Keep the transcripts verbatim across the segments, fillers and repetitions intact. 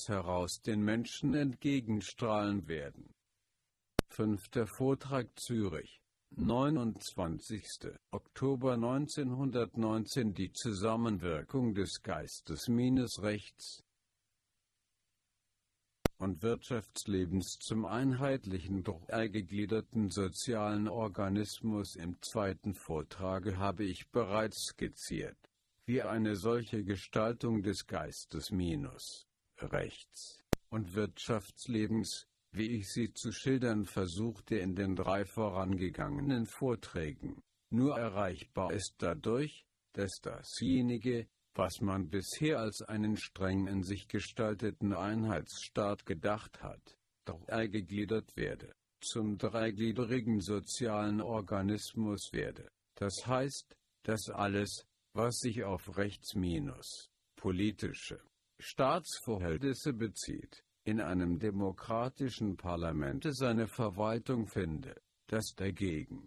Herz heraus den Menschen entgegenstrahlen werden. Fünfter Vortrag Zürich, neunundzwanzigster Oktober neunzehnhundertneunzehn Die Zusammenwirkung des Geistes minus Rechts und Wirtschaftslebens zum einheitlichen, drei-gegliederten sozialen Organismus. Im zweiten Vortrage habe ich bereits skizziert, wie eine solche Gestaltung des Geistes minus Rechts und Wirtschaftslebens, wie ich sie zu schildern versuchte in den drei vorangegangenen Vorträgen, nur erreichbar ist dadurch, dass dasjenige, was man bisher als einen streng in sich gestalteten Einheitsstaat gedacht hat, dreigegliedert werde, zum dreigliedrigen sozialen Organismus werde. Das heißt, dass alles, was sich auf Rechts minus politische Staatsverhältnisse bezieht, in einem demokratischen Parlament seine Verwaltung finde, das dagegen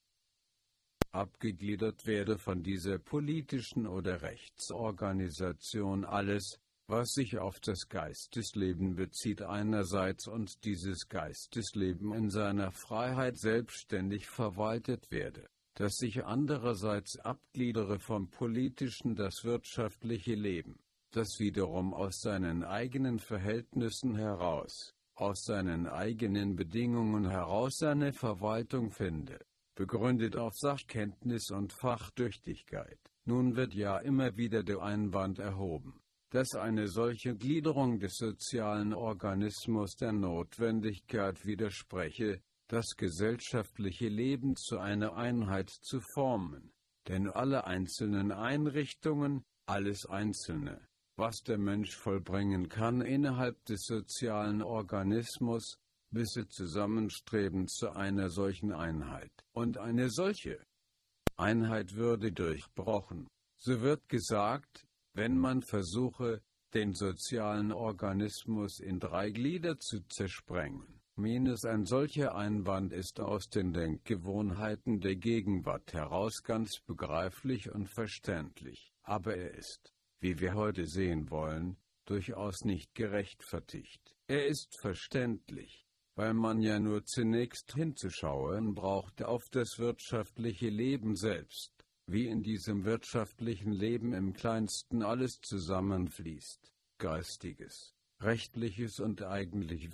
abgegliedert werde von dieser politischen oder Rechtsorganisation. Alles, was sich auf das Geistesleben bezieht einerseits und dieses Geistesleben in seiner Freiheit selbstständig verwaltet werde, das sich andererseits abgliedere vom politischen das wirtschaftliche Leben, das wiederum aus seinen eigenen Verhältnissen heraus, aus seinen eigenen Bedingungen heraus seine Verwaltung finde, begründet auf Sachkenntnis und Fachtüchtigkeit. Nun wird ja immer wieder der Einwand erhoben, dass eine solche Gliederung des sozialen Organismus der Notwendigkeit widerspreche, das gesellschaftliche Leben zu einer Einheit zu formen, denn alle einzelnen Einrichtungen, alles Einzelne, was der Mensch vollbringen kann innerhalb des sozialen Organismus, wisse zusammenstreben zu einer solchen Einheit. Und eine solche Einheit würde durchbrochen. So wird gesagt, wenn man versuche, den sozialen Organismus in drei Glieder zu zersprengen. Minus ein solcher Einwand ist aus den Denkgewohnheiten der Gegenwart heraus ganz begreiflich und verständlich, aber er ist, wie wir heute sehen wollen, durchaus nicht gerechtfertigt. Er ist verständlich, weil man ja nur zunächst hinzuschauen brauchte auf das wirtschaftliche Leben selbst, wie in diesem wirtschaftlichen Leben im Kleinsten alles zusammenfließt, Geistiges, Rechtliches und eigentlich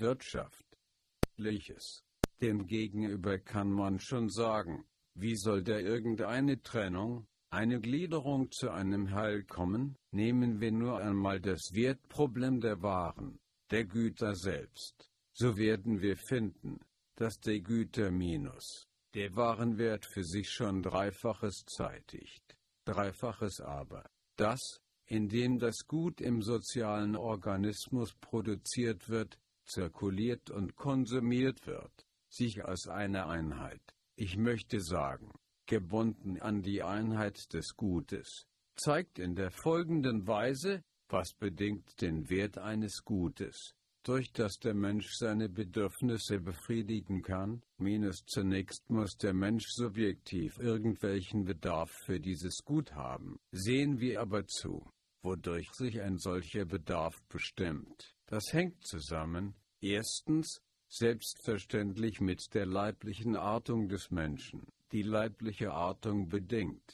Wirtschaftliches. Demgegenüber kann man schon sagen, wie soll da irgendeine Trennung, eine Gliederung zu einem Heil kommen? Nehmen wir nur einmal das Wertproblem der Waren, der Güter selbst. So werden wir finden, dass der Güter minus der Warenwert für sich schon Dreifaches zeitigt. Dreifaches aber, das, indem das Gut im sozialen Organismus produziert wird, zirkuliert und konsumiert wird, sich als eine Einheit, ich möchte sagen, gebunden an die Einheit des Gutes, zeigt in der folgenden Weise, was bedingt den Wert eines Gutes, durch das der Mensch seine Bedürfnisse befriedigen kann. Minus zunächst muss der Mensch subjektiv irgendwelchen Bedarf für dieses Gut haben. Sehen wir aber zu, wodurch sich ein solcher Bedarf bestimmt. Das hängt zusammen, erstens, selbstverständlich mit der leiblichen Artung des Menschen. Die leibliche Artung bedingt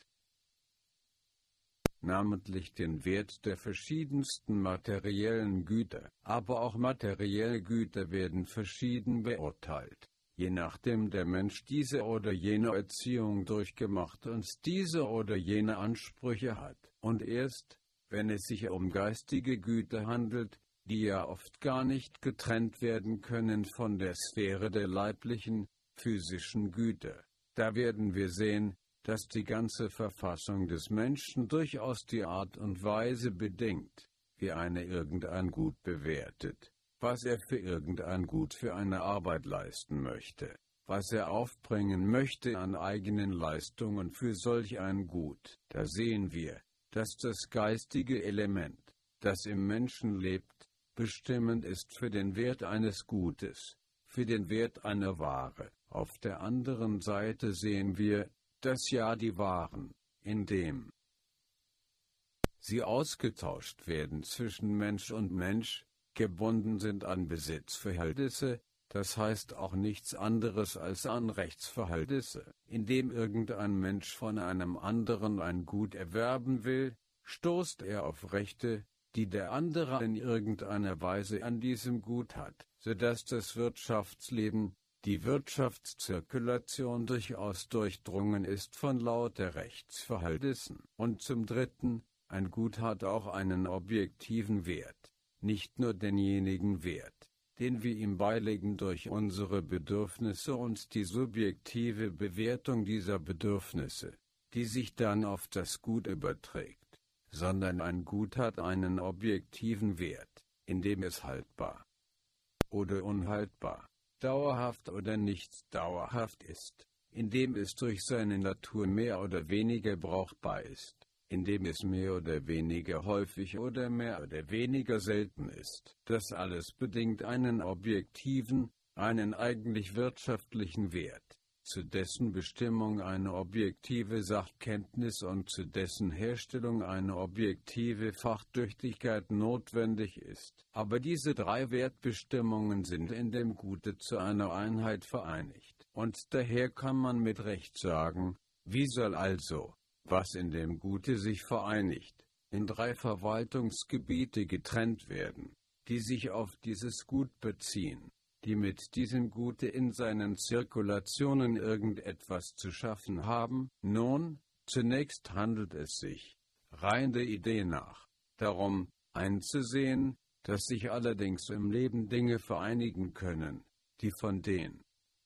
namentlich den Wert der verschiedensten materiellen Güter, aber auch materielle Güter werden verschieden beurteilt, je nachdem der Mensch diese oder jene Erziehung durchgemacht und diese oder jene Ansprüche hat. Und erst, wenn es sich um geistige Güter handelt, die ja oft gar nicht getrennt werden können von der Sphäre der leiblichen, physischen Güter, da werden wir sehen, dass die ganze Verfassung des Menschen durchaus die Art und Weise bedingt, wie einer irgendein Gut bewertet, was er für irgendein Gut für eine Arbeit leisten möchte, was er aufbringen möchte an eigenen Leistungen für solch ein Gut. Da sehen wir, dass das geistige Element, das im Menschen lebt, bestimmend ist für den Wert eines Gutes, für den Wert einer Ware. Auf der anderen Seite sehen wir, dass ja die Waren, indem sie ausgetauscht werden zwischen Mensch und Mensch, gebunden sind an Besitzverhältnisse, das heißt auch nichts anderes als an Rechtsverhältnisse. Indem irgendein Mensch von einem anderen ein Gut erwerben will, stoßt er auf Rechte, die der andere in irgendeiner Weise an diesem Gut hat, sodass das Wirtschaftsleben, die Wirtschaftszirkulation durchaus durchdrungen ist von lauter Rechtsverhältnissen. Und zum Dritten, ein Gut hat auch einen objektiven Wert, nicht nur denjenigen Wert, den wir ihm beilegen durch unsere Bedürfnisse und die subjektive Bewertung dieser Bedürfnisse, die sich dann auf das Gut überträgt, sondern ein Gut hat einen objektiven Wert, indem es haltbar oder unhaltbar, dauerhaft oder nicht dauerhaft ist, indem es durch seine Natur mehr oder weniger brauchbar ist, indem es mehr oder weniger häufig oder mehr oder weniger selten ist. Das alles bedingt einen objektiven, einen eigentlich wirtschaftlichen Wert, zu dessen Bestimmung eine objektive Sachkenntnis und zu dessen Herstellung eine objektive Fachtüchtigkeit notwendig ist. Aber diese drei Wertbestimmungen sind in dem Gute zu einer Einheit vereinigt. Und daher kann man mit Recht sagen, wie soll also, was in dem Gute sich vereinigt, in drei Verwaltungsgebiete getrennt werden, die sich auf dieses Gut beziehen, die mit diesem Gute in seinen Zirkulationen irgendetwas zu schaffen haben? Nun, zunächst handelt es sich, rein der Idee nach, darum, einzusehen, dass sich allerdings im Leben Dinge vereinigen können, die von den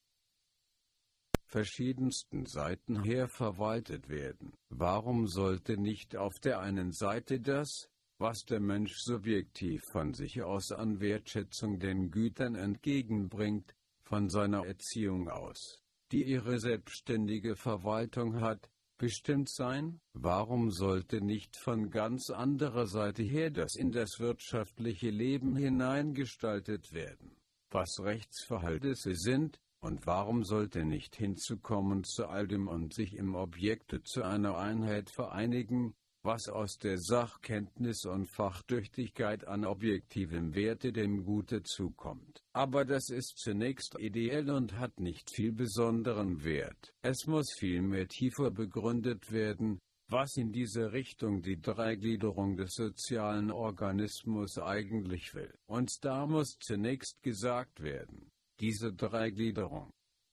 verschiedensten Seiten her verwaltet werden. Warum sollte nicht auf der einen Seite das, was der Mensch subjektiv von sich aus an Wertschätzung den Gütern entgegenbringt, von seiner Erziehung aus, die ihre selbstständige Verwaltung hat, bestimmt sein? Warum sollte nicht von ganz anderer Seite her das in das wirtschaftliche Leben hineingestaltet werden, was Rechtsverhältnisse sind? Und warum sollte nicht hinzukommen zu all dem und sich im Objekte zu einer Einheit vereinigen, was aus der Sachkenntnis und Fachtüchtigkeit an objektivem Werte dem Gute zukommt? Aber das ist zunächst ideell und hat nicht viel besonderen Wert. Es muss vielmehr tiefer begründet werden, was in dieser Richtung die Dreigliederung des sozialen Organismus eigentlich will. Und da muss zunächst gesagt werden, diese Dreigliederung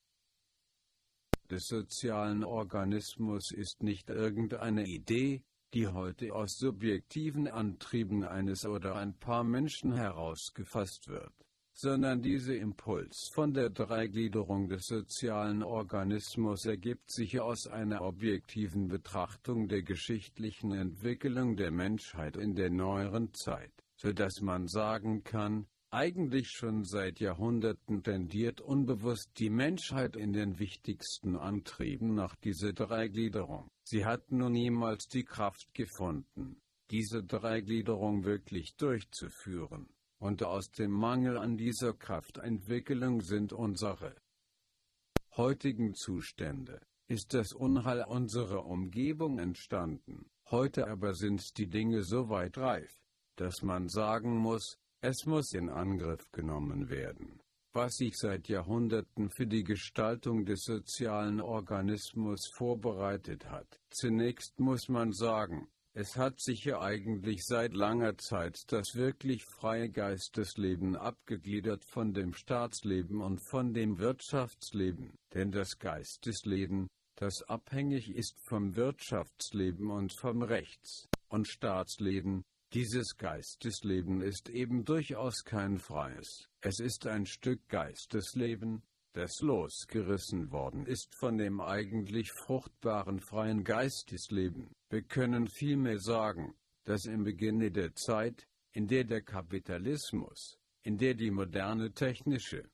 des sozialen Organismus ist nicht irgendeine Idee, die heute aus subjektiven Antrieben eines oder ein paar Menschen herausgefasst wird, sondern dieser Impuls von der Dreigliederung des sozialen Organismus ergibt sich aus einer objektiven Betrachtung der geschichtlichen Entwicklung der Menschheit in der neueren Zeit, so dass man sagen kann, eigentlich schon seit Jahrhunderten tendiert unbewusst die Menschheit in den wichtigsten Antrieben nach dieser Dreigliederung. Sie hat nur niemals die Kraft gefunden, diese Dreigliederung wirklich durchzuführen, und aus dem Mangel an dieser Kraftentwicklung sind unsere heutigen Zustände, ist das Unheil unserer Umgebung entstanden. Heute aber sind die Dinge so weit reif, dass man sagen muss, es muss in Angriff genommen werden, was sich seit Jahrhunderten für die Gestaltung des sozialen Organismus vorbereitet hat. Zunächst muss man sagen, es hat sich ja eigentlich seit langer Zeit das wirklich freie Geistesleben abgegliedert von dem Staatsleben und von dem Wirtschaftsleben, denn das Geistesleben, das abhängig ist vom Wirtschaftsleben und vom Rechts- und Staatsleben, dieses Geistesleben ist eben durchaus kein freies. Es ist ein Stück Geistesleben, das losgerissen worden ist von dem eigentlich fruchtbaren freien Geistesleben. Wir können vielmehr sagen, dass im Beginne der Zeit, in der der Kapitalismus, in der die moderne technische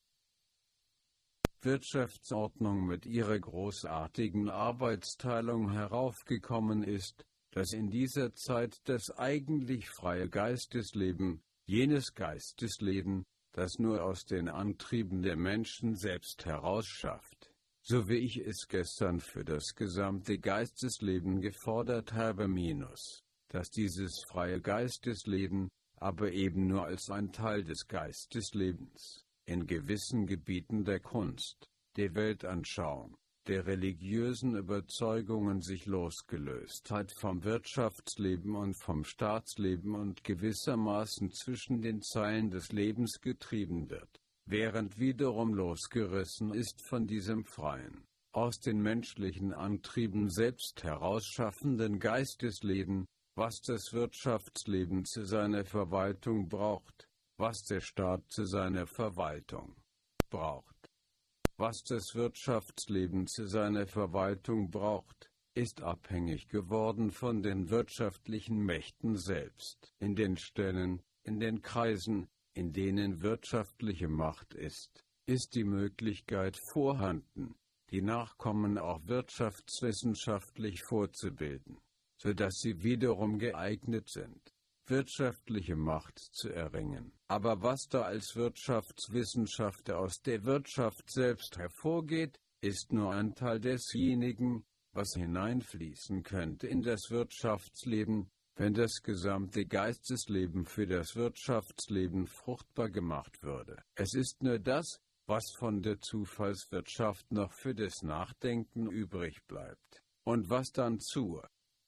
Wirtschaftsordnung mit ihrer großartigen Arbeitsteilung heraufgekommen ist, dass in dieser Zeit das eigentlich freie Geistesleben, jenes Geistesleben, das nur aus den Antrieben der Menschen selbst herausschafft, so wie ich es gestern für das gesamte Geistesleben gefordert habe, minus, dass dieses freie Geistesleben aber eben nur als ein Teil des Geisteslebens, in gewissen Gebieten der Kunst, der Weltanschauung, der religiösen Überzeugungen sich losgelöst hat vom Wirtschaftsleben und vom Staatsleben und gewissermaßen zwischen den Zeilen des Lebens getrieben wird, während wiederum losgerissen ist von diesem freien, aus den menschlichen Antrieben selbst herausschaffenden Geistesleben, was das Wirtschaftsleben zu seiner Verwaltung braucht, was der Staat zu seiner Verwaltung braucht. Was das Wirtschaftsleben zu seiner Verwaltung braucht, ist abhängig geworden von den wirtschaftlichen Mächten selbst. In den Stellen, in den Kreisen, in denen wirtschaftliche Macht ist, ist die Möglichkeit vorhanden, die Nachkommen auch wirtschaftswissenschaftlich vorzubilden, sodass sie wiederum geeignet sind, wirtschaftliche Macht zu erringen. Aber was da als Wirtschaftswissenschaft aus der Wirtschaft selbst hervorgeht, ist nur ein Teil desjenigen, was hineinfließen könnte in das Wirtschaftsleben, wenn das gesamte Geistesleben für das Wirtschaftsleben fruchtbar gemacht würde. Es ist nur das, was von der Zufallswirtschaft noch für das Nachdenken übrig bleibt, und was dann zur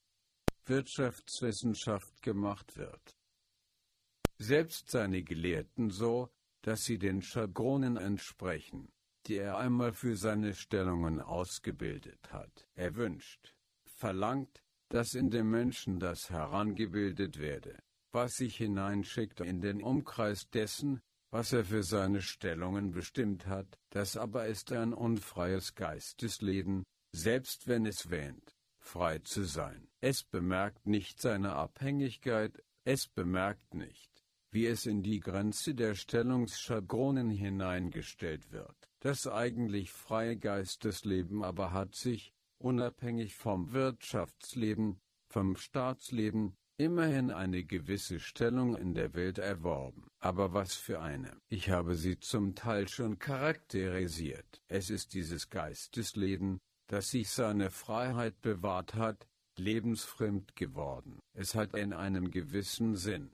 Wirtschaftswissenschaft gemacht wird. Selbst seine Gelehrten so, dass sie den Schablonen entsprechen, die er einmal für seine Stellungen ausgebildet hat. Er wünscht, verlangt, dass in dem Menschen das herangebildet werde, was sich hineinschickt in den Umkreis dessen, was er für seine Stellungen bestimmt hat. Das aber ist ein unfreies Geistesleben, selbst wenn es wähnt, frei zu sein. Es bemerkt nicht seine Abhängigkeit, es bemerkt nicht, wie es in die Grenze der Stellungsschablonen hineingestellt wird. Das eigentlich freie Geistesleben aber hat sich, unabhängig vom Wirtschaftsleben, vom Staatsleben, immerhin eine gewisse Stellung in der Welt erworben. Aber was für eine? Ich habe sie zum Teil schon charakterisiert. Es ist dieses Geistesleben, das sich seine Freiheit bewahrt hat, lebensfremd geworden. Es hat in einem gewissen Sinn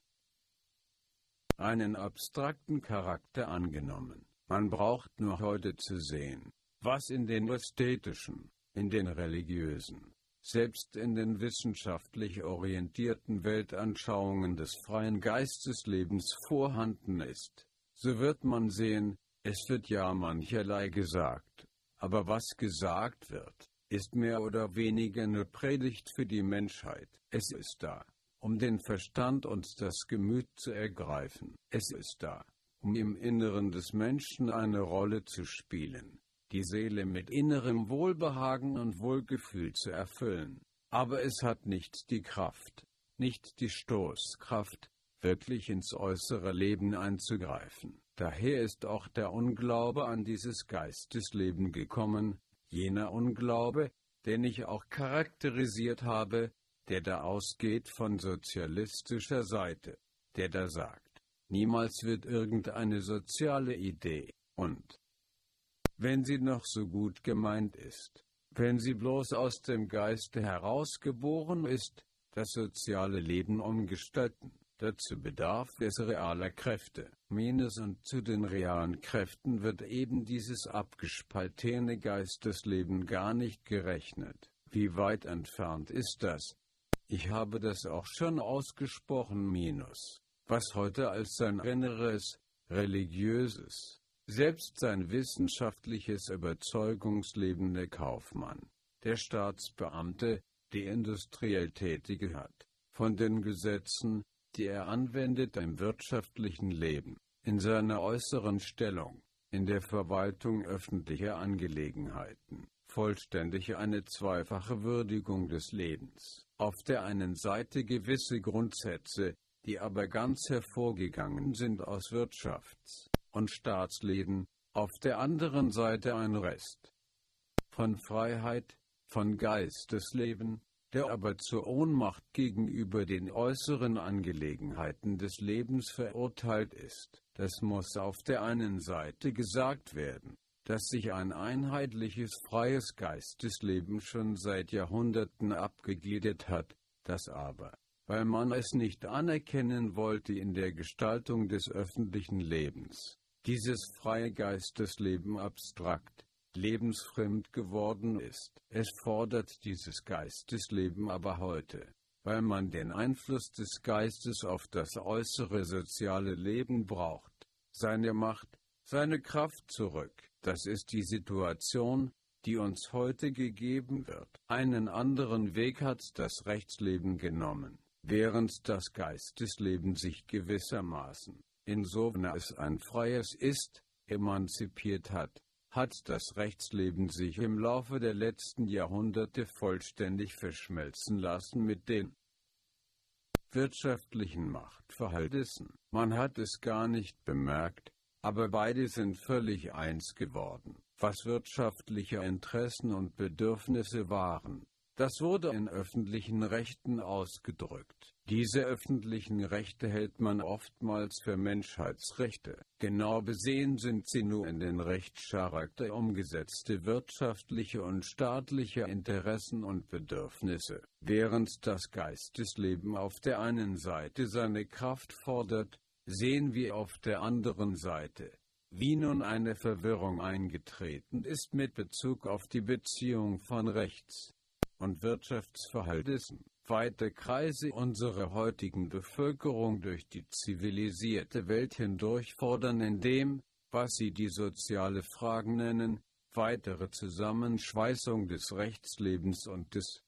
einen abstrakten Charakter angenommen. Man braucht nur heute zu sehen, was in den ästhetischen, in den religiösen, selbst in den wissenschaftlich orientierten Weltanschauungen des freien Geisteslebens vorhanden ist. So wird man sehen, es wird ja mancherlei gesagt, aber was gesagt wird, ist mehr oder weniger eine Predigt für die Menschheit. Es ist da, um den Verstand und das Gemüt zu ergreifen. Es ist da, um im Inneren des Menschen eine Rolle zu spielen, die Seele mit innerem Wohlbehagen und Wohlgefühl zu erfüllen. Aber es hat nicht die Kraft, nicht die Stoßkraft, wirklich ins äußere Leben einzugreifen. Daher ist auch der Unglaube an dieses Geistesleben gekommen, jener Unglaube, den ich auch charakterisiert habe, der da ausgeht von sozialistischer Seite, der da sagt, niemals wird irgendeine soziale Idee, und wenn sie noch so gut gemeint ist, wenn sie bloß aus dem Geiste herausgeboren ist, das soziale Leben umgestalten. Dazu bedarf es realer Kräfte. Menes und zu den realen Kräften wird eben dieses abgespaltene Geistesleben gar nicht gerechnet. Wie weit entfernt ist das? Ich habe das auch schon ausgesprochen. Minus, was heute als sein inneres, religiöses, selbst sein wissenschaftliches Überzeugungsleben der Kaufmann, der Staatsbeamte, die industriell Tätige hat, von den Gesetzen, die er anwendet im wirtschaftlichen Leben, in seiner äußeren Stellung, in der Verwaltung öffentlicher Angelegenheiten, vollständig eine zweifache Würdigung des Lebens. Auf der einen Seite gewisse Grundsätze, die aber ganz hervorgegangen sind aus Wirtschafts- und Staatsleben, auf der anderen Seite ein Rest von Freiheit, von Geistesleben, der aber zur Ohnmacht gegenüber den äußeren Angelegenheiten des Lebens verurteilt ist. Das muss auf der einen Seite gesagt werden, dass sich ein einheitliches freies Geistesleben schon seit Jahrhunderten abgegliedert hat, das aber, weil man es nicht anerkennen wollte in der Gestaltung des öffentlichen Lebens. Dieses freie Geistesleben abstrakt, lebensfremd geworden ist. Es fordert dieses Geistesleben aber heute, weil man den Einfluss des Geistes auf das äußere soziale Leben braucht, seine Macht, seine Kraft zurück. Das ist die Situation, die uns heute gegeben wird. Einen anderen Weg hat das Rechtsleben genommen, während das Geistesleben sich gewissermaßen, insofern es ein freies ist, emanzipiert hat, hat das Rechtsleben sich im Laufe der letzten Jahrhunderte vollständig verschmelzen lassen mit den wirtschaftlichen Machtverhältnissen. Man hat es gar nicht bemerkt, aber beide sind völlig eins geworden. Was wirtschaftliche Interessen und Bedürfnisse waren, das wurde in öffentlichen Rechten ausgedrückt. Diese öffentlichen Rechte hält man oftmals für Menschheitsrechte. Genau besehen sind sie nur in den Rechtscharakter umgesetzte wirtschaftliche und staatliche Interessen und Bedürfnisse. Während das Geistesleben auf der einen Seite seine Kraft fordert, sehen wir auf der anderen Seite, wie nun eine Verwirrung eingetreten ist mit Bezug auf die Beziehung von Rechts- und Wirtschaftsverhältnissen. Weite Kreise unserer heutigen Bevölkerung durch die zivilisierte Welt hindurch fordern in dem, was sie die soziale Fragen nennen, weitere Zusammenschweißung des Rechtslebens und des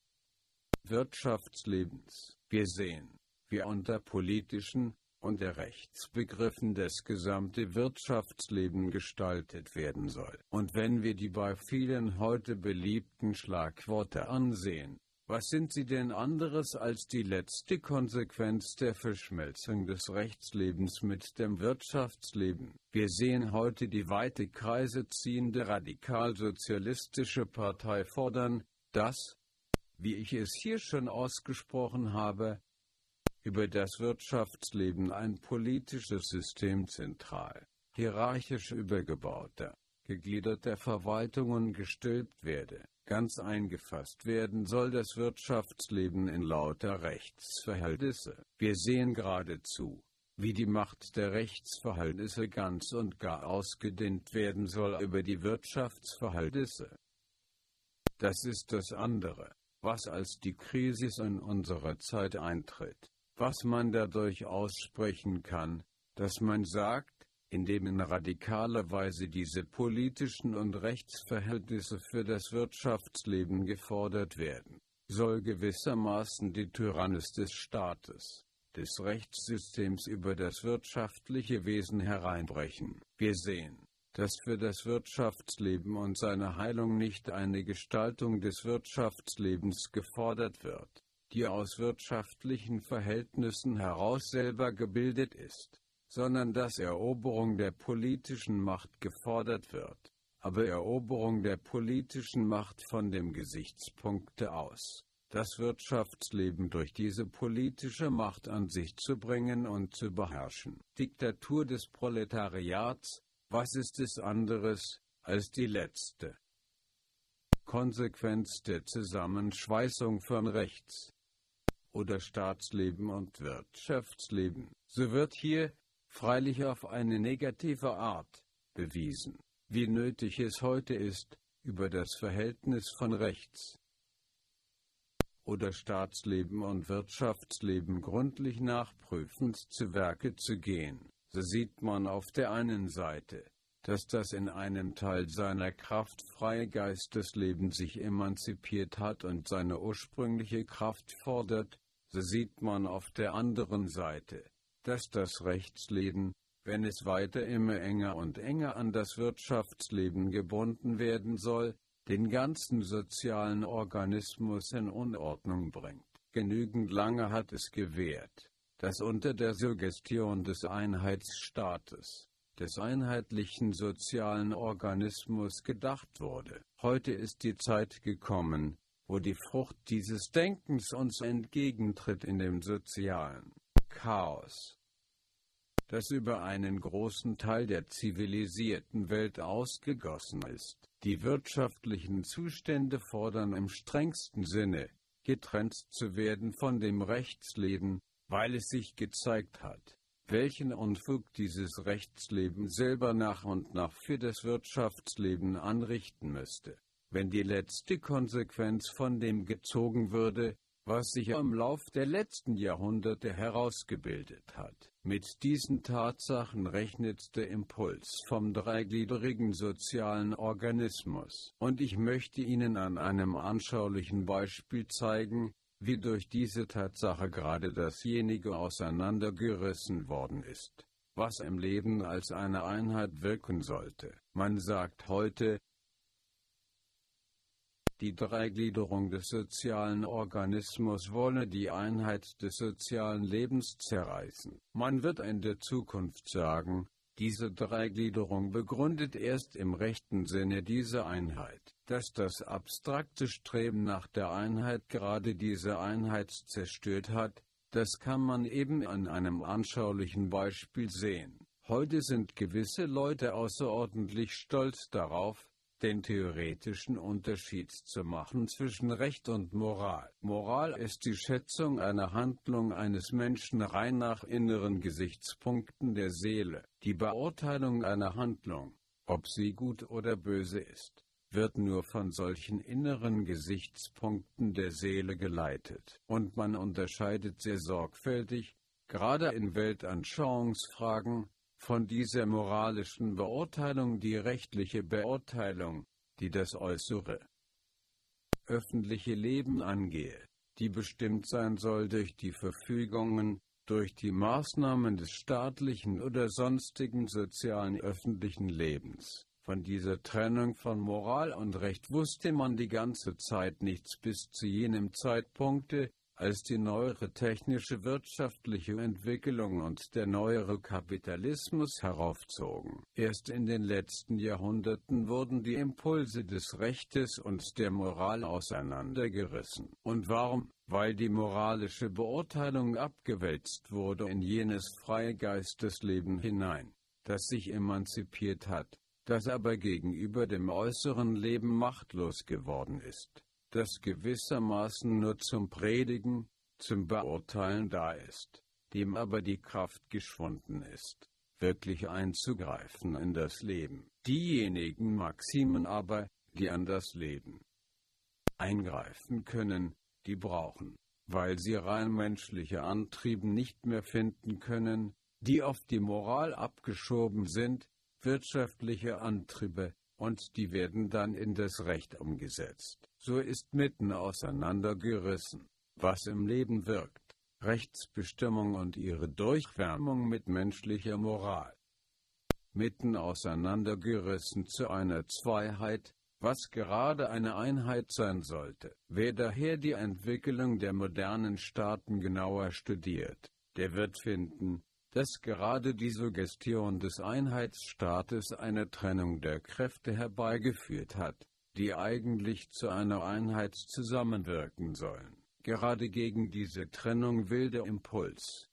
Wirtschaftslebens. Wir sehen, wie unter politischen und der Rechtsbegriffen das gesamte Wirtschaftsleben gestaltet werden soll. Und wenn wir die bei vielen heute beliebten Schlagworte ansehen, was sind sie denn anderes als die letzte Konsequenz der Verschmelzung des Rechtslebens mit dem Wirtschaftsleben? Wir sehen heute die weite Kreise ziehende radikalsozialistische Partei fordern, dass, wie ich es hier schon ausgesprochen habe, über das Wirtschaftsleben ein politisches System zentral, hierarchisch übergebauter, gegliederter Verwaltungen gestülpt werde. Ganz eingefasst werden soll das Wirtschaftsleben in lauter Rechtsverhältnisse. Wir sehen geradezu, wie die Macht der Rechtsverhältnisse ganz und gar ausgedehnt werden soll über die Wirtschaftsverhältnisse. Das ist das andere, was als die Krise in unserer Zeit eintritt. Was man dadurch aussprechen kann, dass man sagt, indem in radikaler Weise diese politischen und Rechtsverhältnisse für das Wirtschaftsleben gefordert werden, soll gewissermaßen die Tyrannis des Staates, des Rechtssystems über das wirtschaftliche Wesen hereinbrechen. Wir sehen, dass für das Wirtschaftsleben und seine Heilung nicht eine Gestaltung des Wirtschaftslebens gefordert wird, die aus wirtschaftlichen Verhältnissen heraus selber gebildet ist, sondern dass Eroberung der politischen Macht gefordert wird, aber Eroberung der politischen Macht von dem Gesichtspunkte aus, das Wirtschaftsleben durch diese politische Macht an sich zu bringen und zu beherrschen. Diktatur des Proletariats, was ist es anderes als die letzte Konsequenz der Zusammenschweißung von Rechts- oder Staatsleben und Wirtschaftsleben? So wird hier, freilich auf eine negative Art, bewiesen, wie nötig es heute ist, über das Verhältnis von Rechts- oder Staatsleben und Wirtschaftsleben gründlich nachprüfend zu Werke zu gehen. So sieht man auf der einen Seite, dass das in einem Teil seiner Kraft freie Geistesleben sich emanzipiert hat und seine ursprüngliche Kraft fordert, so sieht man auf der anderen Seite, dass das Rechtsleben, wenn es weiter immer enger und enger an das Wirtschaftsleben gebunden werden soll, den ganzen sozialen Organismus in Unordnung bringt. Genügend lange hat es gewährt, dass unter der Suggestion des Einheitsstaates, des einheitlichen sozialen Organismus gedacht wurde. Heute ist die Zeit gekommen, wo die Frucht dieses Denkens uns entgegentritt in dem sozialen Chaos, das über einen großen Teil der zivilisierten Welt ausgegossen ist. Die wirtschaftlichen Zustände fordern im strengsten Sinne getrennt zu werden von dem Rechtsleben, weil es sich gezeigt hat, welchen Unfug dieses Rechtsleben selber nach und nach für das Wirtschaftsleben anrichten müsste, wenn die letzte Konsequenz von dem gezogen würde, was sich im Lauf der letzten Jahrhunderte herausgebildet hat. Mit diesen Tatsachen rechnet der Impuls vom dreigliedrigen sozialen Organismus. Und ich möchte Ihnen an einem anschaulichen Beispiel zeigen, wie durch diese Tatsache gerade dasjenige auseinandergerissen worden ist, was im Leben als eine Einheit wirken sollte. Man sagt heute, die Dreigliederung des sozialen Organismus wolle die Einheit des sozialen Lebens zerreißen. Man wird in der Zukunft sagen, diese Dreigliederung begründet erst im rechten Sinne diese Einheit. Dass das abstrakte Streben nach der Einheit gerade diese Einheit zerstört hat, das kann man eben an einem anschaulichen Beispiel sehen. Heute sind gewisse Leute außerordentlich stolz darauf, den theoretischen Unterschied zu machen zwischen Recht und Moral. Moral ist die Schätzung einer Handlung eines Menschen rein nach inneren Gesichtspunkten der Seele. Die Beurteilung einer Handlung, ob sie gut oder böse ist, wird nur von solchen inneren Gesichtspunkten der Seele geleitet. Und man unterscheidet sehr sorgfältig, gerade in Weltanschauungsfragen, von dieser moralischen Beurteilung die rechtliche Beurteilung, die das äußere, öffentliche Leben angehe, die bestimmt sein soll durch die Verfügungen, durch die Maßnahmen des staatlichen oder sonstigen sozialen öffentlichen Lebens. Von dieser Trennung von Moral und Recht wusste man die ganze Zeit nichts bis zu jenem Zeitpunkte, als die neuere technische wirtschaftliche Entwicklung und der neuere Kapitalismus heraufzogen. Erst in den letzten Jahrhunderten wurden die Impulse des Rechtes und der Moral auseinandergerissen. Und warum? Weil die moralische Beurteilung abgewälzt wurde in jenes freie Geistesleben hinein, das sich emanzipiert hat, das aber gegenüber dem äußeren Leben machtlos geworden ist, das gewissermaßen nur zum Predigen, zum Beurteilen da ist, dem aber die Kraft geschwunden ist, wirklich einzugreifen in das Leben. Diejenigen Maximen aber, die an das Leben eingreifen können, die brauchen, weil sie rein menschliche Antriebe nicht mehr finden können, die auf die Moral abgeschoben sind, wirtschaftliche Antriebe, und die werden dann in das Recht umgesetzt. So ist mitten auseinandergerissen, was im Leben wirkt, Rechtsbestimmung und ihre Durchwärmung mit menschlicher Moral. Mitten auseinandergerissen zu einer Zweiheit, was gerade eine Einheit sein sollte. Wer daher die Entwicklung der modernen Staaten genauer studiert, der wird finden, dass gerade die Suggestion des Einheitsstaates eine Trennung der Kräfte herbeigeführt hat, die eigentlich zu einer Einheit zusammenwirken sollen. Gerade gegen diese Trennung will der Impuls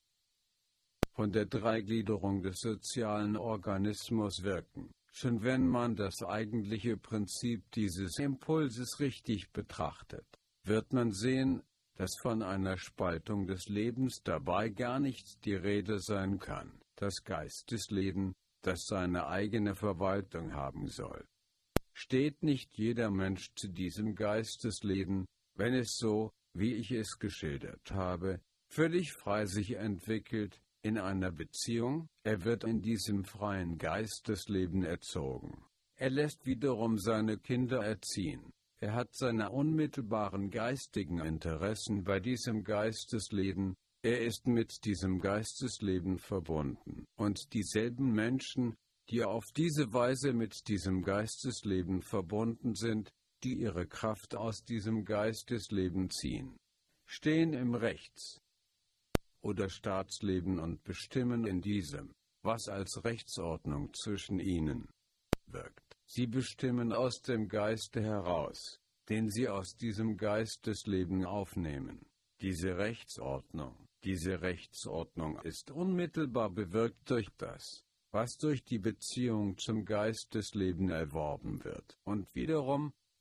von der Dreigliederung des sozialen Organismus wirken. Schon wenn man das eigentliche Prinzip dieses Impulses richtig betrachtet, wird man sehen, dass von einer Spaltung des Lebens dabei gar nicht die Rede sein kann. Das Geistesleben, das seine eigene Verwaltung haben soll, steht nicht jeder Mensch zu diesem Geistesleben, wenn es so, wie ich es geschildert habe, völlig frei sich entwickelt, in einer Beziehung, er wird in diesem freien Geistesleben erzogen. Er lässt wiederum seine Kinder erziehen. Er hat seine unmittelbaren geistigen Interessen bei diesem Geistesleben, er ist mit diesem Geistesleben verbunden. Und dieselben Menschen, die auf diese Weise mit diesem Geistesleben verbunden sind, die ihre Kraft aus diesem Geistesleben ziehen, stehen im Rechts- oder Staatsleben und bestimmen in diesem, was als Rechtsordnung zwischen ihnen wirkt. Sie bestimmen aus dem Geiste heraus, den sie aus diesem Geistesleben aufnehmen. Diese Rechtsordnung, diese Rechtsordnung ist unmittelbar bewirkt durch das, was durch die Beziehung zum Geistesleben erworben wird. Und wiederum,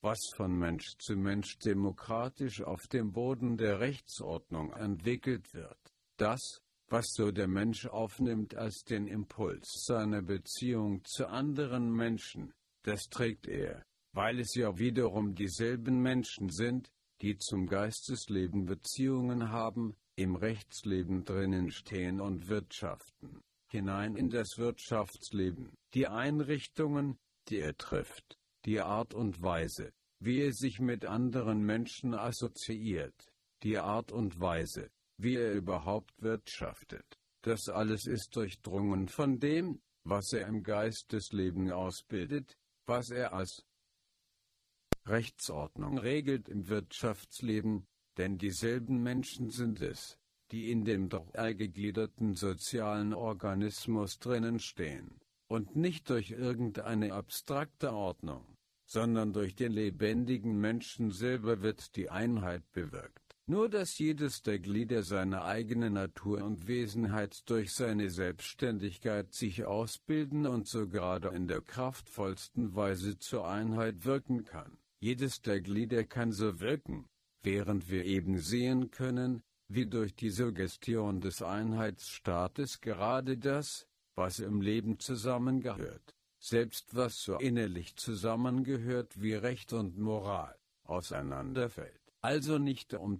was von Mensch zu Mensch demokratisch auf dem Boden der Rechtsordnung entwickelt wird. Das, was so der Mensch aufnimmt als den Impuls seiner Beziehung zu anderen Menschen, das trägt er, weil es ja wiederum dieselben Menschen sind, die zum Geistesleben Beziehungen haben, im Rechtsleben drinnen stehen und wirtschaften, hinein in das Wirtschaftsleben, die Einrichtungen, die er trifft, die Art und Weise, wie er sich mit anderen Menschen assoziiert, die Art und Weise, wie er überhaupt wirtschaftet. Das alles ist durchdrungen von dem, was er im Geistesleben ausbildet, was er als Rechtsordnung regelt im Wirtschaftsleben, denn dieselben Menschen sind es, die in dem dreigegliederten sozialen Organismus drinnen stehen, und nicht durch irgendeine abstrakte Ordnung, sondern durch den lebendigen Menschen selber wird die Einheit bewirkt. Nur dass jedes der Glieder seine eigene Natur und Wesenheit durch seine Selbstständigkeit sich ausbilden und so gerade in der kraftvollsten Weise zur Einheit wirken kann. Jedes der Glieder kann so wirken, während wir eben sehen können, wie durch die Suggestion des Einheitsstaates gerade das, was im Leben zusammengehört, selbst was so innerlich zusammengehört wie Recht und Moral, auseinanderfällt. Also nicht um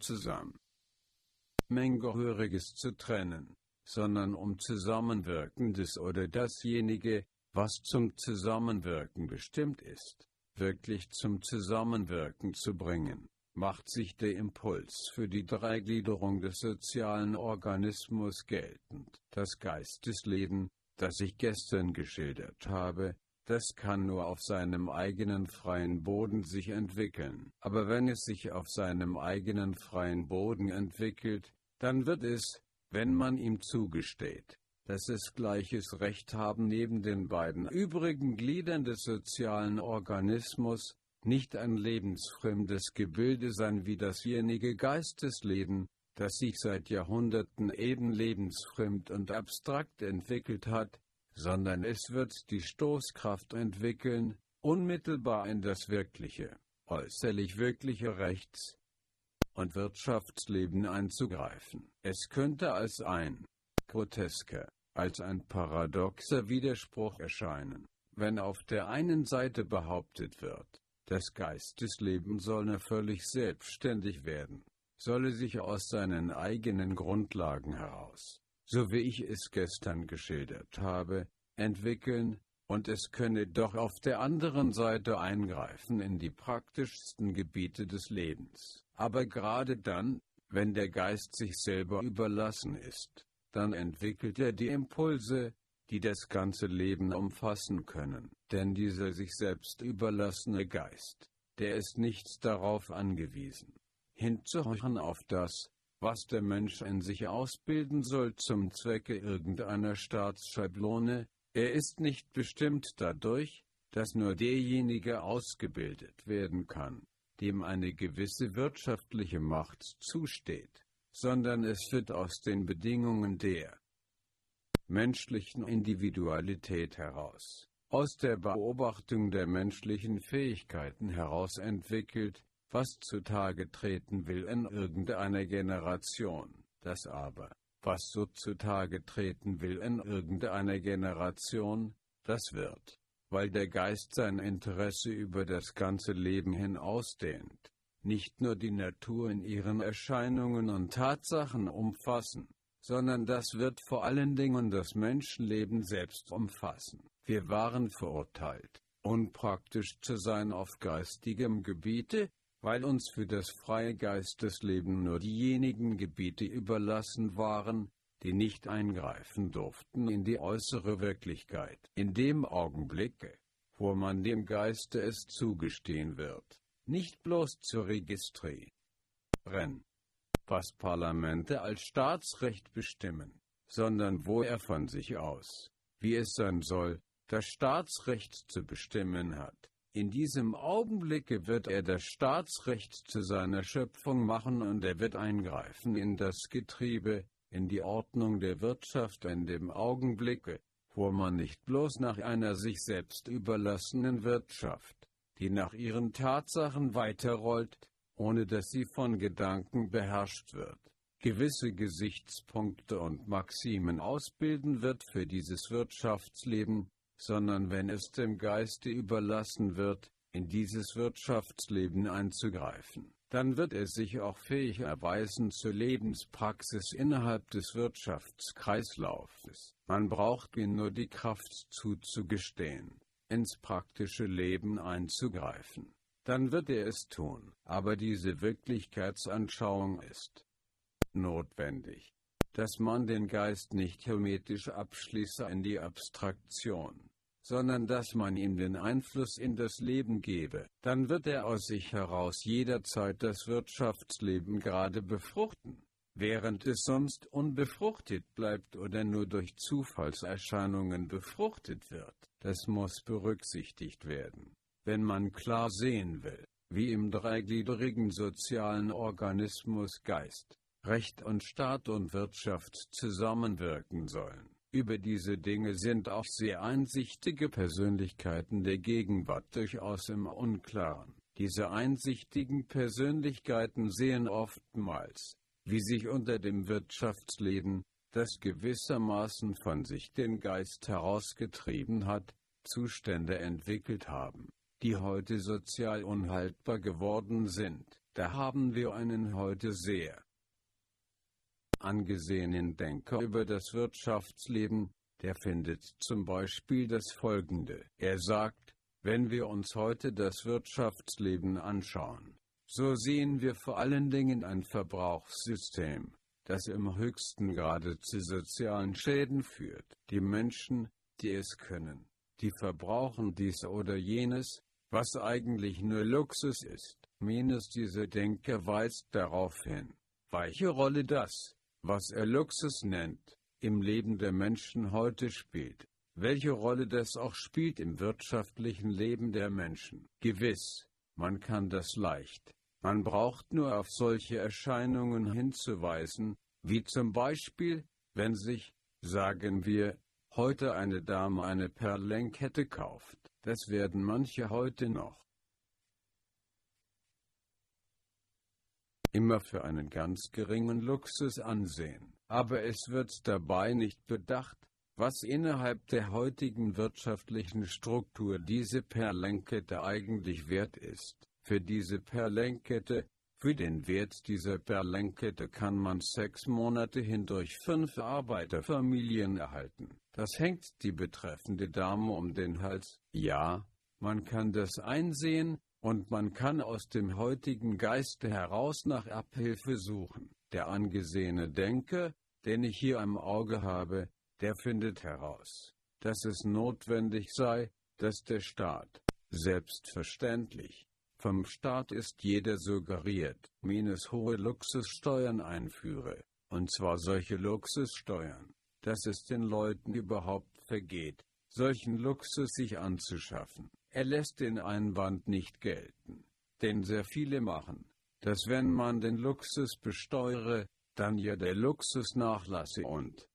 Zusammengehöriges zu trennen, sondern um Zusammenwirkendes oder dasjenige, was zum Zusammenwirken bestimmt ist, wirklich zum Zusammenwirken zu bringen, macht sich der Impuls für die Dreigliederung des sozialen Organismus geltend. Das Geistesleben, das ich gestern geschildert habe, das kann nur auf seinem eigenen freien Boden sich entwickeln. Aber wenn es sich auf seinem eigenen freien Boden entwickelt, dann wird es, wenn man ihm zugesteht, dass es gleiches Recht haben neben den beiden übrigen Gliedern des sozialen Organismus, nicht ein lebensfremdes Gebilde sein wie dasjenige Geistesleben, das sich seit Jahrhunderten eben lebensfremd und abstrakt entwickelt hat, sondern es wird die Stoßkraft entwickeln, unmittelbar in das wirkliche, äußerlich wirkliche Rechts- und Wirtschaftsleben einzugreifen. Es könnte als ein grotesker, als ein paradoxer Widerspruch erscheinen, wenn auf der einen Seite behauptet wird, das Geistesleben solle völlig selbstständig werden, solle sich aus seinen eigenen Grundlagen heraus, so wie ich es gestern geschildert habe, entwickeln, und es könne doch auf der anderen Seite eingreifen in die praktischsten Gebiete des Lebens. Aber gerade dann, wenn der Geist sich selber überlassen ist, dann entwickelt er die Impulse, die das ganze Leben umfassen können. Denn dieser sich selbst überlassene Geist, der ist nicht darauf angewiesen, hinzuhorchen auf das, was der Mensch in sich ausbilden soll zum Zwecke irgendeiner Staatsschablone. Er ist nicht bestimmt dadurch, dass nur derjenige ausgebildet werden kann, dem eine gewisse wirtschaftliche Macht zusteht, sondern es wird aus den Bedingungen der menschlichen Individualität heraus, aus der Beobachtung der menschlichen Fähigkeiten heraus entwickelt, was zutage treten will in irgendeiner Generation, das aber, was so zutage treten will in irgendeiner Generation, das wird, weil der Geist sein Interesse über das ganze Leben hin ausdehnt, nicht nur die Natur in ihren Erscheinungen und Tatsachen umfassen, sondern das wird vor allen Dingen das Menschenleben selbst umfassen. Wir waren verurteilt, unpraktisch zu sein auf geistigem Gebiete, weil uns für das freie Geistesleben nur diejenigen Gebiete überlassen waren, die nicht eingreifen durften in die äußere Wirklichkeit. In dem Augenblicke, wo man dem Geiste es zugestehen wird, nicht bloß zu registrieren, was Parlamente als Staatsrecht bestimmen, sondern wo er von sich aus, wie es sein soll, das Staatsrecht zu bestimmen hat. In diesem Augenblicke wird er das Staatsrecht zu seiner Schöpfung machen und er wird eingreifen in das Getriebe, in die Ordnung der Wirtschaft in dem Augenblicke, wo man nicht bloß nach einer sich selbst überlassenen Wirtschaft, die nach ihren Tatsachen weiterrollt, ohne dass sie von Gedanken beherrscht wird, gewisse Gesichtspunkte und Maximen ausbilden wird für dieses Wirtschaftsleben, sondern wenn es dem Geiste überlassen wird, in dieses Wirtschaftsleben einzugreifen, dann wird er sich auch fähig erweisen zur Lebenspraxis innerhalb des Wirtschaftskreislaufes. Man braucht ihm nur die Kraft zuzugestehen, ins praktische Leben einzugreifen. Dann wird er es tun. Aber diese Wirklichkeitsanschauung ist notwendig, dass man den Geist nicht hermetisch abschließe in die Abstraktion, sondern dass man ihm den Einfluss in das Leben gebe. Dann wird er aus sich heraus jederzeit das Wirtschaftsleben gerade befruchten, während es sonst unbefruchtet bleibt oder nur durch Zufallserscheinungen befruchtet wird. Das muss berücksichtigt werden, wenn man klar sehen will, wie im dreigliedrigen sozialen Organismus Geist, Recht und Staat und Wirtschaft zusammenwirken sollen. Über diese Dinge sind auch sehr einsichtige Persönlichkeiten der Gegenwart durchaus im Unklaren. Diese einsichtigen Persönlichkeiten sehen oftmals, wie sich unter dem Wirtschaftsleben, das gewissermaßen von sich den Geist herausgetrieben hat, Zustände entwickelt haben, die heute sozial unhaltbar geworden sind. Da haben wir einen heute sehr angesehenen Denker über das Wirtschaftsleben, der findet zum Beispiel das Folgende. Er sagt, wenn wir uns heute das Wirtschaftsleben anschauen, so sehen wir vor allen Dingen ein Verbrauchssystem, das im höchsten Grade zu sozialen Schäden führt. Die Menschen, die es können, die verbrauchen dies oder jenes, was eigentlich nur Luxus ist. Minus diese Denker weist darauf hin, welche Rolle das, was er Luxus nennt, im Leben der Menschen heute spielt, welche Rolle das auch spielt im wirtschaftlichen Leben der Menschen. Gewiss, man kann das leicht. Man braucht nur auf solche Erscheinungen hinzuweisen, wie zum Beispiel, wenn sich, sagen wir, heute eine Dame eine Perlenkette kauft. Das werden manche heute noch immer für einen ganz geringen Luxus ansehen. Aber es wird dabei nicht bedacht, was innerhalb der heutigen wirtschaftlichen Struktur diese Perlenkette eigentlich wert ist. Für diese Perlenkette, für den Wert dieser Perlenkette kann man sechs Monate hindurch fünf Arbeiterfamilien erhalten. Das hängt die betreffende Dame um den Hals. Ja, man kann das einsehen, und man kann aus dem heutigen Geiste heraus nach Abhilfe suchen. Der angesehene Denker, den ich hier im Auge habe, der findet heraus, dass es notwendig sei, dass der Staat, selbstverständlich, vom Staat ist jeder suggeriert, minus hohe Luxussteuern einführe, und zwar solche Luxussteuern, dass es den Leuten überhaupt vergeht, solchen Luxus sich anzuschaffen. Er lässt den Einwand nicht gelten, den sehr viele machen, dass wenn man den Luxus besteuere, dann ja der Luxus nachlasse und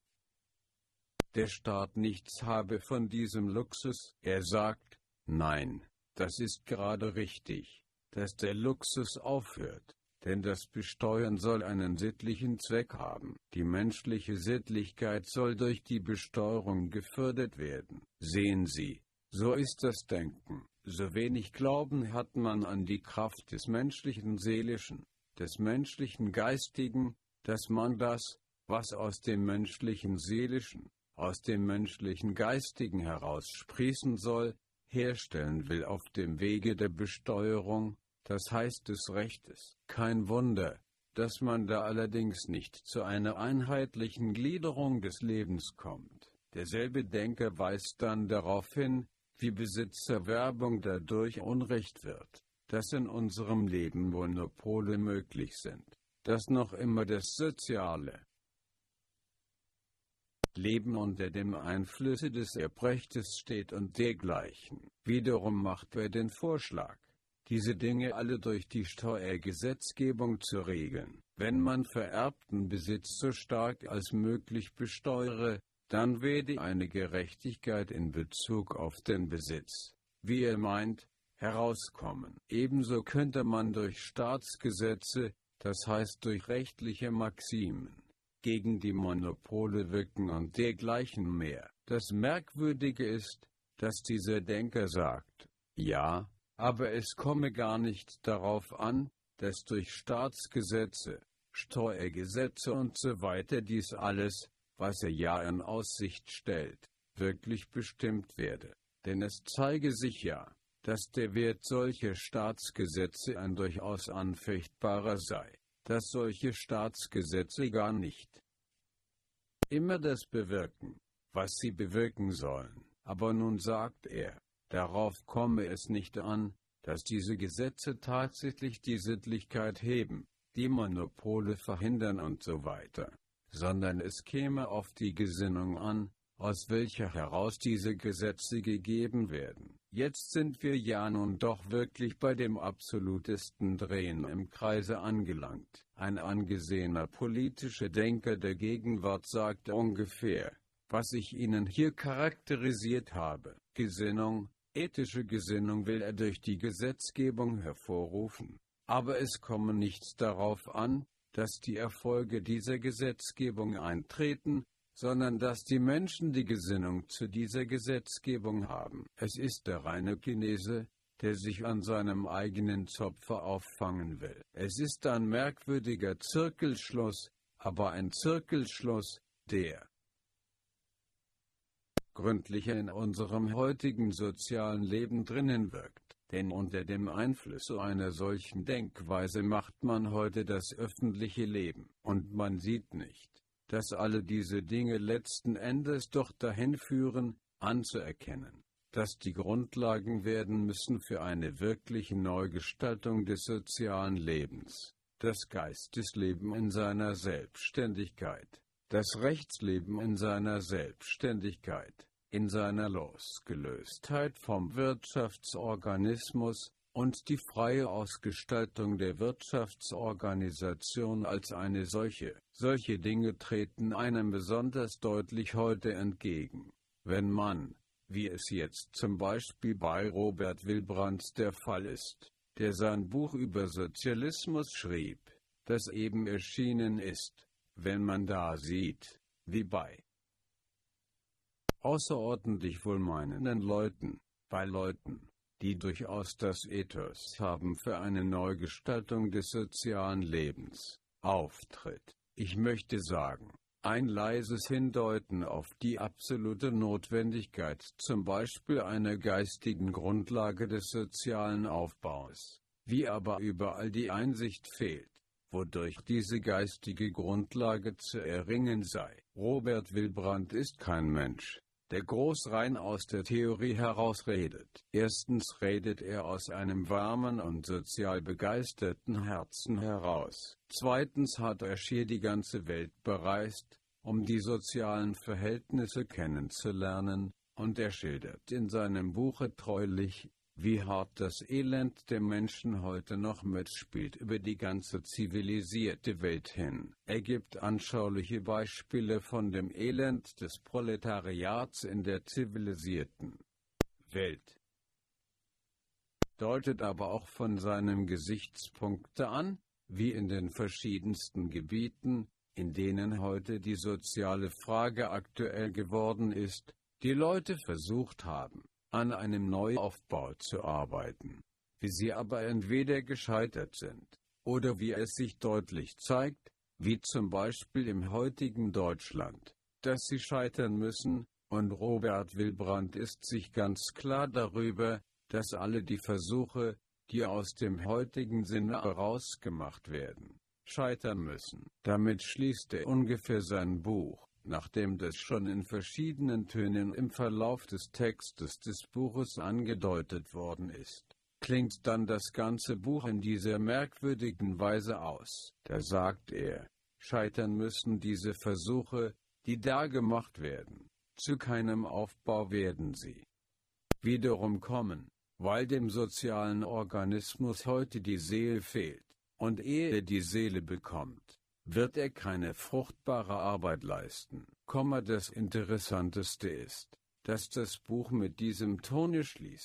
der Staat nichts habe von diesem Luxus. Er sagt, nein, das ist gerade richtig, dass der Luxus aufhört, denn das Besteuern soll einen sittlichen Zweck haben. Die menschliche Sittlichkeit soll durch die Besteuerung gefördert werden. Sehen Sie, so ist das Denken. So wenig Glauben hat man an die Kraft des menschlichen Seelischen, des menschlichen Geistigen, dass man das, was aus dem menschlichen Seelischen, aus dem menschlichen Geistigen heraus sprießen soll, herstellen will auf dem Wege der Besteuerung, das heißt des Rechtes. Kein Wunder, dass man da allerdings nicht zu einer einheitlichen Gliederung des Lebens kommt. Derselbe Denker weist dann darauf hin, wie Besitzerwerbung dadurch Unrecht wird, dass in unserem Leben Monopole möglich sind, dass noch immer das soziale Leben unter dem Einflusse des Erbrechtes steht und dergleichen. Wiederum macht er den Vorschlag, diese Dinge alle durch die Steuergesetzgebung zu regeln. Wenn man vererbten Besitz so stark als möglich besteuere, dann werde eine Gerechtigkeit in Bezug auf den Besitz, wie er meint, herauskommen. Ebenso könnte man durch Staatsgesetze, das heißt durch rechtliche Maximen, gegen die Monopole wirken und dergleichen mehr. Das Merkwürdige ist, dass dieser Denker sagt, ja, aber es komme gar nicht darauf an, dass durch Staatsgesetze, Steuergesetze und so weiter dies alles, was er ja in Aussicht stellt, wirklich bestimmt werde. Denn es zeige sich ja, dass der Wert solcher Staatsgesetze ein durchaus anfechtbarer sei, dass solche Staatsgesetze gar nicht immer das bewirken, was sie bewirken sollen. Aber nun sagt er, darauf komme es nicht an, dass diese Gesetze tatsächlich die Sittlichkeit heben, die Monopole verhindern und so weiter, sondern es käme auf die Gesinnung an, aus welcher heraus diese Gesetze gegeben werden. Jetzt sind wir ja nun doch wirklich bei dem absolutesten Drehen im Kreise angelangt. Ein angesehener politischer Denker der Gegenwart sagte ungefähr, was ich Ihnen hier charakterisiert habe. Gesinnung, ethische Gesinnung will er durch die Gesetzgebung hervorrufen. Aber es komme nicht darauf an, dass die Erfolge dieser Gesetzgebung eintreten, sondern dass die Menschen die Gesinnung zu dieser Gesetzgebung haben. Es ist der reine Chinese, der sich an seinem eigenen Zopfer auffangen will. Es ist ein merkwürdiger Zirkelschluss, aber ein Zirkelschluss, der gründlicher in unserem heutigen sozialen Leben drinnen wirkt. Denn unter dem Einfluss einer solchen Denkweise macht man heute das öffentliche Leben. Und man sieht nicht, dass alle diese Dinge letzten Endes doch dahin führen, anzuerkennen, dass die Grundlagen werden müssen für eine wirkliche Neugestaltung des sozialen Lebens, das Geistesleben in seiner Selbstständigkeit, das Rechtsleben in seiner Selbstständigkeit, in seiner Losgelöstheit vom Wirtschaftsorganismus und die freie Ausgestaltung der Wirtschaftsorganisation als eine solche. Solche Dinge treten einem besonders deutlich heute entgegen, wenn man, wie es jetzt zum Beispiel bei Robert Wilbrandt der Fall ist, der sein Buch über Sozialismus schrieb, das eben erschienen ist, wenn man da sieht, wie bei außerordentlich wohlmeinenden Leuten, bei Leuten, die durchaus das Ethos haben für eine Neugestaltung des sozialen Lebens, auftritt. Ich möchte sagen, ein leises Hindeuten auf die absolute Notwendigkeit zum Beispiel einer geistigen Grundlage des sozialen Aufbaus, wie aber überall die Einsicht fehlt, wodurch diese geistige Grundlage zu erringen sei. Robert Wilbrandt ist kein Mensch, der groß rein aus der Theorie heraus redet. Erstens redet er aus einem warmen und sozial begeisterten Herzen heraus. Zweitens hat er schier die ganze Welt bereist, um die sozialen Verhältnisse kennenzulernen, und er schildert in seinem Buche treulich, wie hart das Elend der Menschen heute noch mitspielt über die ganze zivilisierte Welt hin. Er gibt anschauliche Beispiele von dem Elend des Proletariats in der zivilisierten Welt, deutet aber auch von seinem Gesichtspunkte an, wie in den verschiedensten Gebieten, in denen heute die soziale Frage aktuell geworden ist, die Leute versucht haben, an einem Neuaufbau zu arbeiten, wie sie aber entweder gescheitert sind, oder wie es sich deutlich zeigt, wie zum Beispiel im heutigen Deutschland, dass sie scheitern müssen, und Robert Wilbrandt ist sich ganz klar darüber, dass alle die Versuche, die aus dem heutigen Sinne herausgemacht werden, scheitern müssen. Damit schließt er ungefähr sein Buch. Nachdem das schon in verschiedenen Tönen im Verlauf des Textes des Buches angedeutet worden ist, klingt dann das ganze Buch in dieser merkwürdigen Weise aus. Da sagt er, scheitern müssen diese Versuche, die da gemacht werden, zu keinem Aufbau werden sie wiederum kommen, weil dem sozialen Organismus heute die Seele fehlt, und ehe er die Seele bekommt, wird er keine fruchtbare Arbeit leisten. Das Interessanteste ist, dass das Buch mit diesem Tone schließt.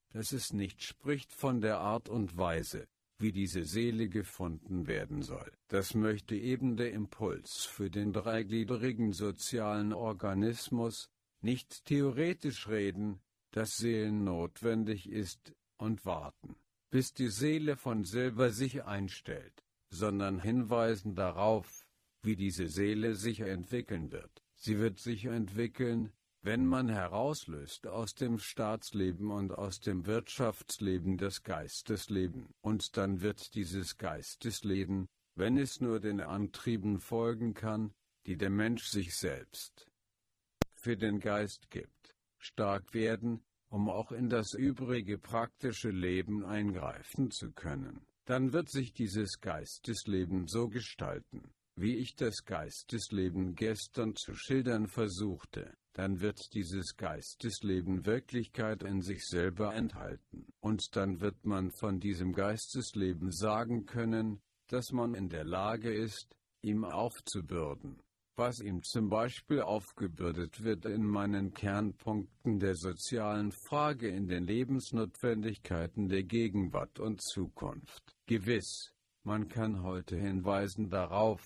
dass es nicht spricht von der Art und Weise, wie diese Seele gefunden werden soll. Das möchte eben der Impuls für den dreigliedrigen sozialen Organismus, nicht theoretisch reden, dass Seelen notwendig ist, und warten, bis die Seele von selber sich einstellt, sondern hinweisen darauf, wie diese Seele sich entwickeln wird. Sie wird sich entwickeln, wenn man herauslöst aus dem Staatsleben und aus dem Wirtschaftsleben das Geistesleben. Und dann wird dieses Geistesleben, wenn es nur den Antrieben folgen kann, die der Mensch sich selbst für den Geist gibt, stark werden, um auch in das übrige praktische Leben eingreifen zu können. Dann wird sich dieses Geistesleben so gestalten, wie ich das Geistesleben gestern zu schildern versuchte. Dann wird dieses Geistesleben Wirklichkeit in sich selber enthalten. Und dann wird man von diesem Geistesleben sagen können, dass man in der Lage ist, ihm aufzubürden, was ihm zum Beispiel aufgebürdet wird in meinen Kernpunkten der sozialen Frage in den Lebensnotwendigkeiten der Gegenwart und Zukunft. Gewiss, man kann heute hinweisen darauf,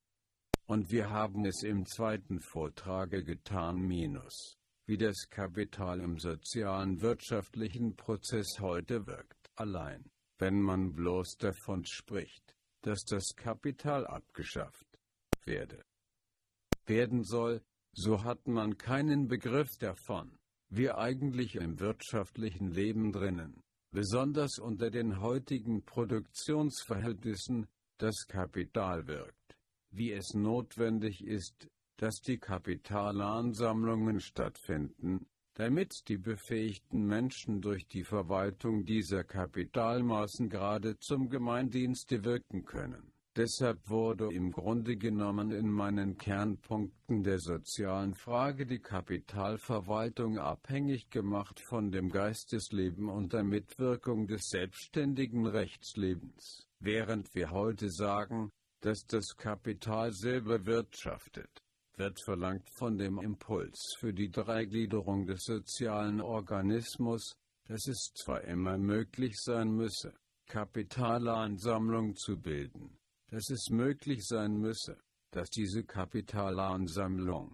und wir haben es im zweiten Vortrage getan, minus, wie das Kapital im sozialen wirtschaftlichen Prozess heute wirkt. Allein, wenn man bloß davon spricht, dass das Kapital abgeschafft werde, werden soll, so hat man keinen Begriff davon, wie eigentlich im wirtschaftlichen Leben drinnen, besonders unter den heutigen Produktionsverhältnissen, das Kapital wirkt. Wie es notwendig ist, dass die Kapitalansammlungen stattfinden, damit die befähigten Menschen durch die Verwaltung dieser Kapitalmassen gerade zum Gemeindienste wirken können. Deshalb wurde im Grunde genommen in meinen Kernpunkten der sozialen Frage die Kapitalverwaltung abhängig gemacht von dem Geistesleben und der Mitwirkung des selbstständigen Rechtslebens. Während wir heute sagen, dass das Kapital selber wirtschaftet, wird verlangt von dem Impuls für die Dreigliederung des sozialen Organismus, dass es zwar immer möglich sein müsse, Kapitalansammlung zu bilden, dass es möglich sein müsse, dass diese Kapitalansammlung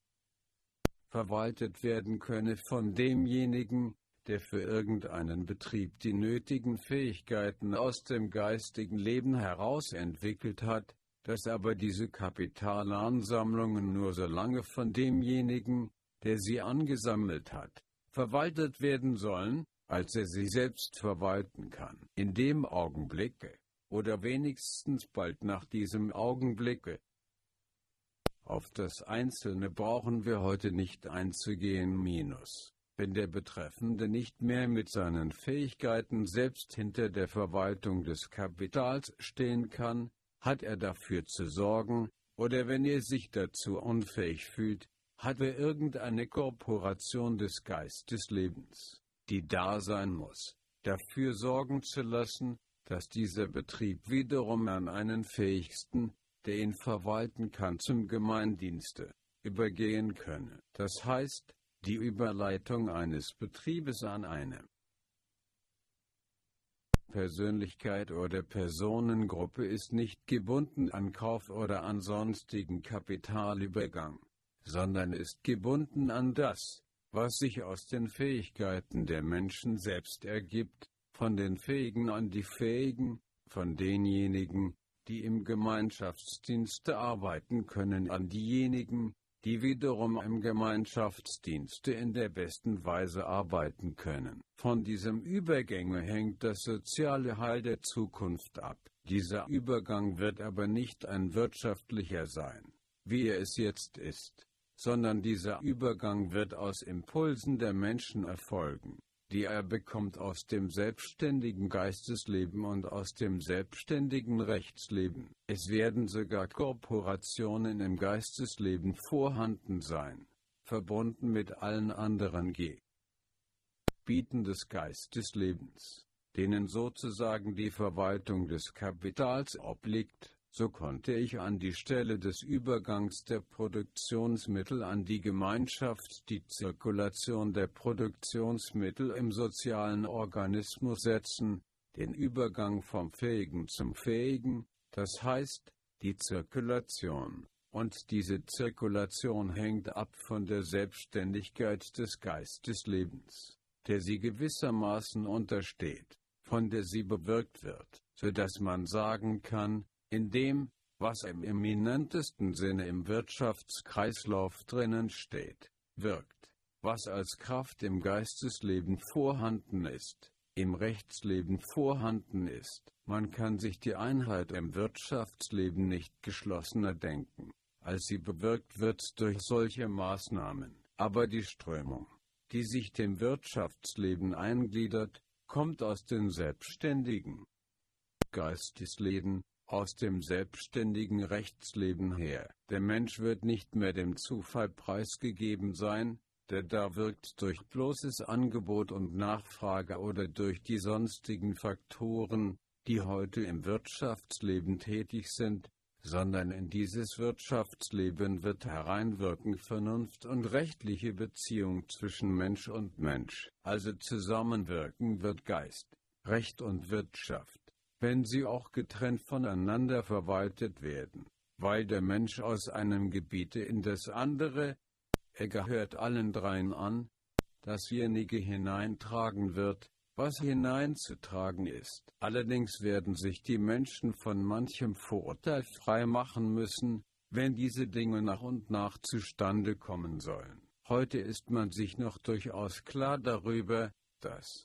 verwaltet werden könne von demjenigen, der für irgendeinen Betrieb die nötigen Fähigkeiten aus dem geistigen Leben heraus entwickelt hat, dass aber diese Kapitalansammlungen nur so lange von demjenigen, der sie angesammelt hat, verwaltet werden sollen, als er sie selbst verwalten kann. In dem Augenblicke, oder wenigstens bald nach diesem Augenblicke, auf das Einzelne brauchen wir heute nicht einzugehen, minus. Wenn der Betreffende nicht mehr mit seinen Fähigkeiten selbst hinter der Verwaltung des Kapitals stehen kann, hat er dafür zu sorgen, oder wenn er sich dazu unfähig fühlt, hat er irgendeine Korporation des Geisteslebens, die da sein muss, dafür sorgen zu lassen, dass dieser Betrieb wiederum an einen Fähigsten, der ihn verwalten kann, zum Gemeindienste übergehen könne. Das heißt, die Überleitung eines Betriebes an eine Persönlichkeit oder Personengruppe ist nicht gebunden an Kauf oder an sonstigen Kapitalübergang, sondern ist gebunden an das, was sich aus den Fähigkeiten der Menschen selbst ergibt, von den Fähigen an die Fähigen, von denjenigen, die im Gemeinschaftsdienste arbeiten können, an diejenigen, die wiederum im Gemeinschaftsdienste in der besten Weise arbeiten können. Von diesem Übergang hängt das soziale Heil der Zukunft ab. Dieser Übergang wird aber nicht ein wirtschaftlicher sein, wie er es jetzt ist, sondern dieser Übergang wird aus Impulsen der Menschen erfolgen, die er bekommt aus dem selbstständigen Geistesleben und aus dem selbstständigen Rechtsleben. Es werden sogar Korporationen im Geistesleben vorhanden sein, verbunden mit allen anderen Gebieten des Geisteslebens, denen sozusagen die Verwaltung des Kapitals obliegt, so konnte ich an die Stelle des Übergangs der Produktionsmittel an die Gemeinschaft die Zirkulation der Produktionsmittel im sozialen Organismus setzen, den Übergang vom Fähigen zum Fähigen, das heißt, die Zirkulation. Und diese Zirkulation hängt ab von der Selbstständigkeit des Geisteslebens, der sie gewissermaßen untersteht, von der sie bewirkt wird, so dass man sagen kann, in dem, was im eminentesten Sinne im Wirtschaftskreislauf drinnen steht, wirkt, was als Kraft im Geistesleben vorhanden ist, im Rechtsleben vorhanden ist. Man kann sich die Einheit im Wirtschaftsleben nicht geschlossener denken, als sie bewirkt wird durch solche Maßnahmen. Aber die Strömung, die sich dem Wirtschaftsleben eingliedert, kommt aus dem selbstständigen Geistesleben, aus dem selbstständigen Rechtsleben her. Der Mensch wird nicht mehr dem Zufall preisgegeben sein, der da wirkt durch bloßes Angebot und Nachfrage oder durch die sonstigen Faktoren, die heute im Wirtschaftsleben tätig sind, sondern in dieses Wirtschaftsleben wird hereinwirken Vernunft und rechtliche Beziehung zwischen Mensch und Mensch. Also zusammenwirken wird Geist, Recht und Wirtschaft, wenn sie auch getrennt voneinander verwaltet werden, weil der Mensch aus einem Gebiete in das andere, er gehört allen dreien an, dasjenige hineintragen wird, was hineinzutragen ist. Allerdings werden sich die Menschen von manchem Vorurteil frei machen müssen, wenn diese Dinge nach und nach zustande kommen sollen. Heute ist man sich noch durchaus klar darüber, dass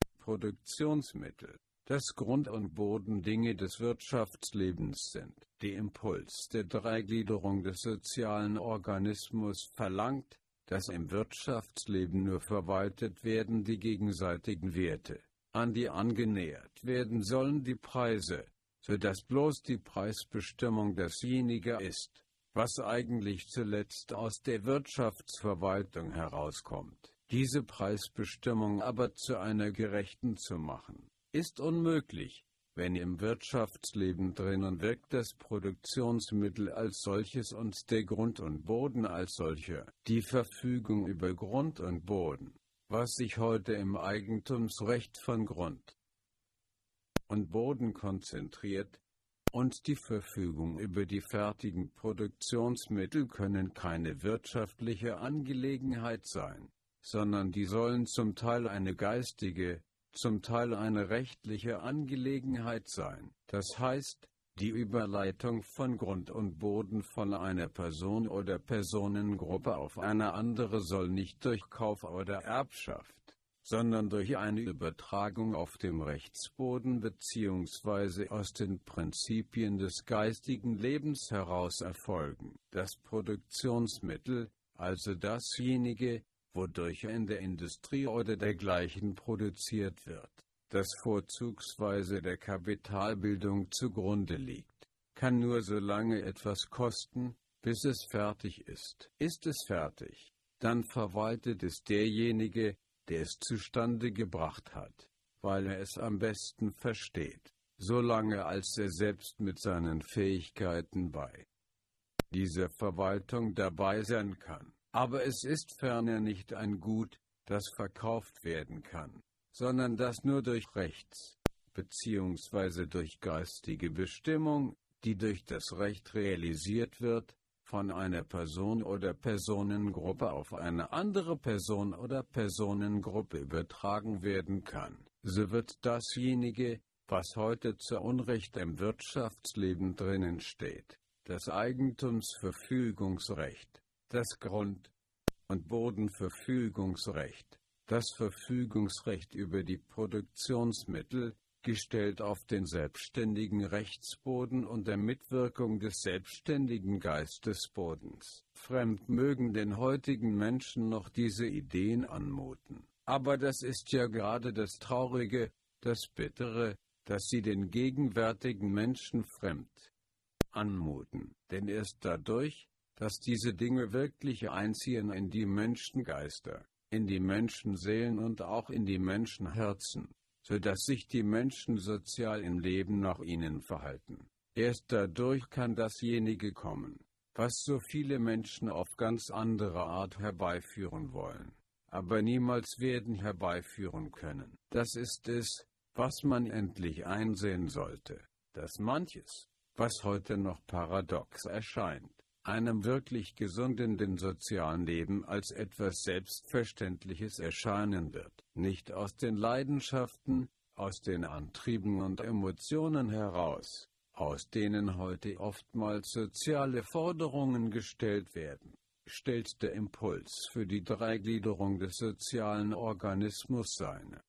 Produktionsmittel das Grund- und Bodendinge des Wirtschaftslebens sind. Der Impuls der Dreigliederung des sozialen Organismus verlangt, dass im Wirtschaftsleben nur verwaltet werden die gegenseitigen Werte, an die angenähert werden sollen die Preise, so dass bloß die Preisbestimmung dasjenige ist, was eigentlich zuletzt aus der Wirtschaftsverwaltung herauskommt. Diese Preisbestimmung aber zu einer gerechten zu machen, ist unmöglich, wenn im Wirtschaftsleben drinnen wirkt das Produktionsmittel als solches und der Grund und Boden als solcher. Die Verfügung über Grund und Boden, was sich heute im Eigentumsrecht von Grund und Boden konzentriert, und die Verfügung über die fertigen Produktionsmittel können keine wirtschaftliche Angelegenheit sein, sondern die sollen zum Teil eine geistige, zum Teil eine rechtliche Angelegenheit sein. Das heißt, die Überleitung von Grund und Boden von einer Person oder Personengruppe auf eine andere soll nicht durch Kauf oder Erbschaft, sondern durch eine Übertragung auf dem Rechtsboden bzw. aus den Prinzipien des geistigen Lebens heraus erfolgen. Das Produktionsmittel, also dasjenige, wodurch in der Industrie oder dergleichen produziert wird, das vorzugsweise der Kapitalbildung zugrunde liegt, kann nur so lange etwas kosten, bis es fertig ist. Ist es fertig, dann verwaltet es derjenige, der es zustande gebracht hat, weil er es am besten versteht, solange als er selbst mit seinen Fähigkeiten bei dieser Verwaltung dabei sein kann. Aber es ist ferner nicht ein Gut, das verkauft werden kann, sondern das nur durch Rechts, bzw. durch geistige Bestimmung, die durch das Recht realisiert wird, von einer Person oder Personengruppe auf eine andere Person oder Personengruppe übertragen werden kann. So wird dasjenige, was heute zu Unrecht im Wirtschaftsleben drinnen steht, das Eigentumsverfügungsrecht, das Grund- und Bodenverfügungsrecht, das Verfügungsrecht über die Produktionsmittel, gestellt auf den selbstständigen Rechtsboden und der Mitwirkung des selbstständigen Geistesbodens. Fremd mögen den heutigen Menschen noch diese Ideen anmuten, aber das ist ja gerade das Traurige, das Bittere, dass sie den gegenwärtigen Menschen fremd anmuten, denn erst dadurch, dass diese Dinge wirklich einziehen in die Menschengeister, in die Menschenseelen und auch in die Menschenherzen, so dass sich die Menschen sozial im Leben nach ihnen verhalten, Erst dadurch kann dasjenige kommen, was so viele Menschen auf ganz andere Art herbeiführen wollen, aber niemals werden herbeiführen können. Das ist es, was man endlich einsehen sollte, dass manches, was heute noch paradox erscheint, einem wirklich gesunden sozialen Leben als etwas Selbstverständliches erscheinen wird, nicht aus den Leidenschaften, aus den Antrieben und Emotionen heraus, aus denen heute oftmals soziale Forderungen gestellt werden, stellt der Impuls für die Dreigliederung des sozialen Organismus seine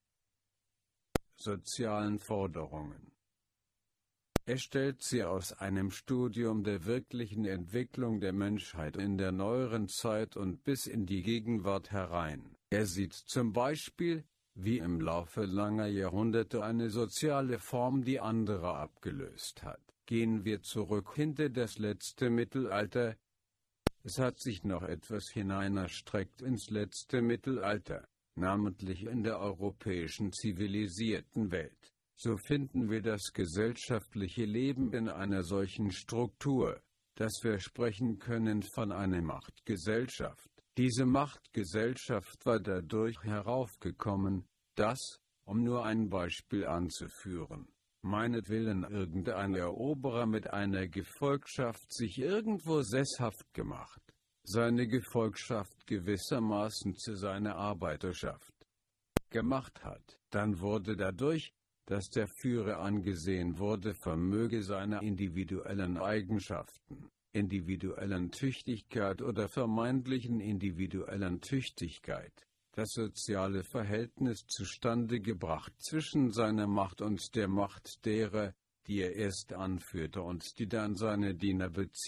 sozialen Forderungen. Er stellt sie aus einem Studium der wirklichen Entwicklung der Menschheit in der neueren Zeit und bis in die Gegenwart herein. Er sieht zum Beispiel, wie im Laufe langer Jahrhunderte eine soziale Form die andere abgelöst hat. Gehen wir zurück hinter das letzte Mittelalter. Es hat sich noch etwas hineinerstreckt ins letzte Mittelalter, namentlich in der europäischen zivilisierten Welt. So finden wir das gesellschaftliche Leben in einer solchen Struktur, dass wir sprechen können von einer Machtgesellschaft. Diese Machtgesellschaft war dadurch heraufgekommen, dass, um nur ein Beispiel anzuführen, meinetwillen irgendein Eroberer mit einer Gefolgschaft sich irgendwo sesshaft gemacht, seine Gefolgschaft gewissermaßen zu seiner Arbeiterschaft gemacht hat. Dann wurde dadurch, dass der Führer angesehen wurde, vermöge seiner individuellen Eigenschaften, individuellen Tüchtigkeit oder vermeintlichen individuellen Tüchtigkeit, das soziale Verhältnis zustande gebracht zwischen seiner Macht und der Macht derer, die er erst anführte und die dann seine Diener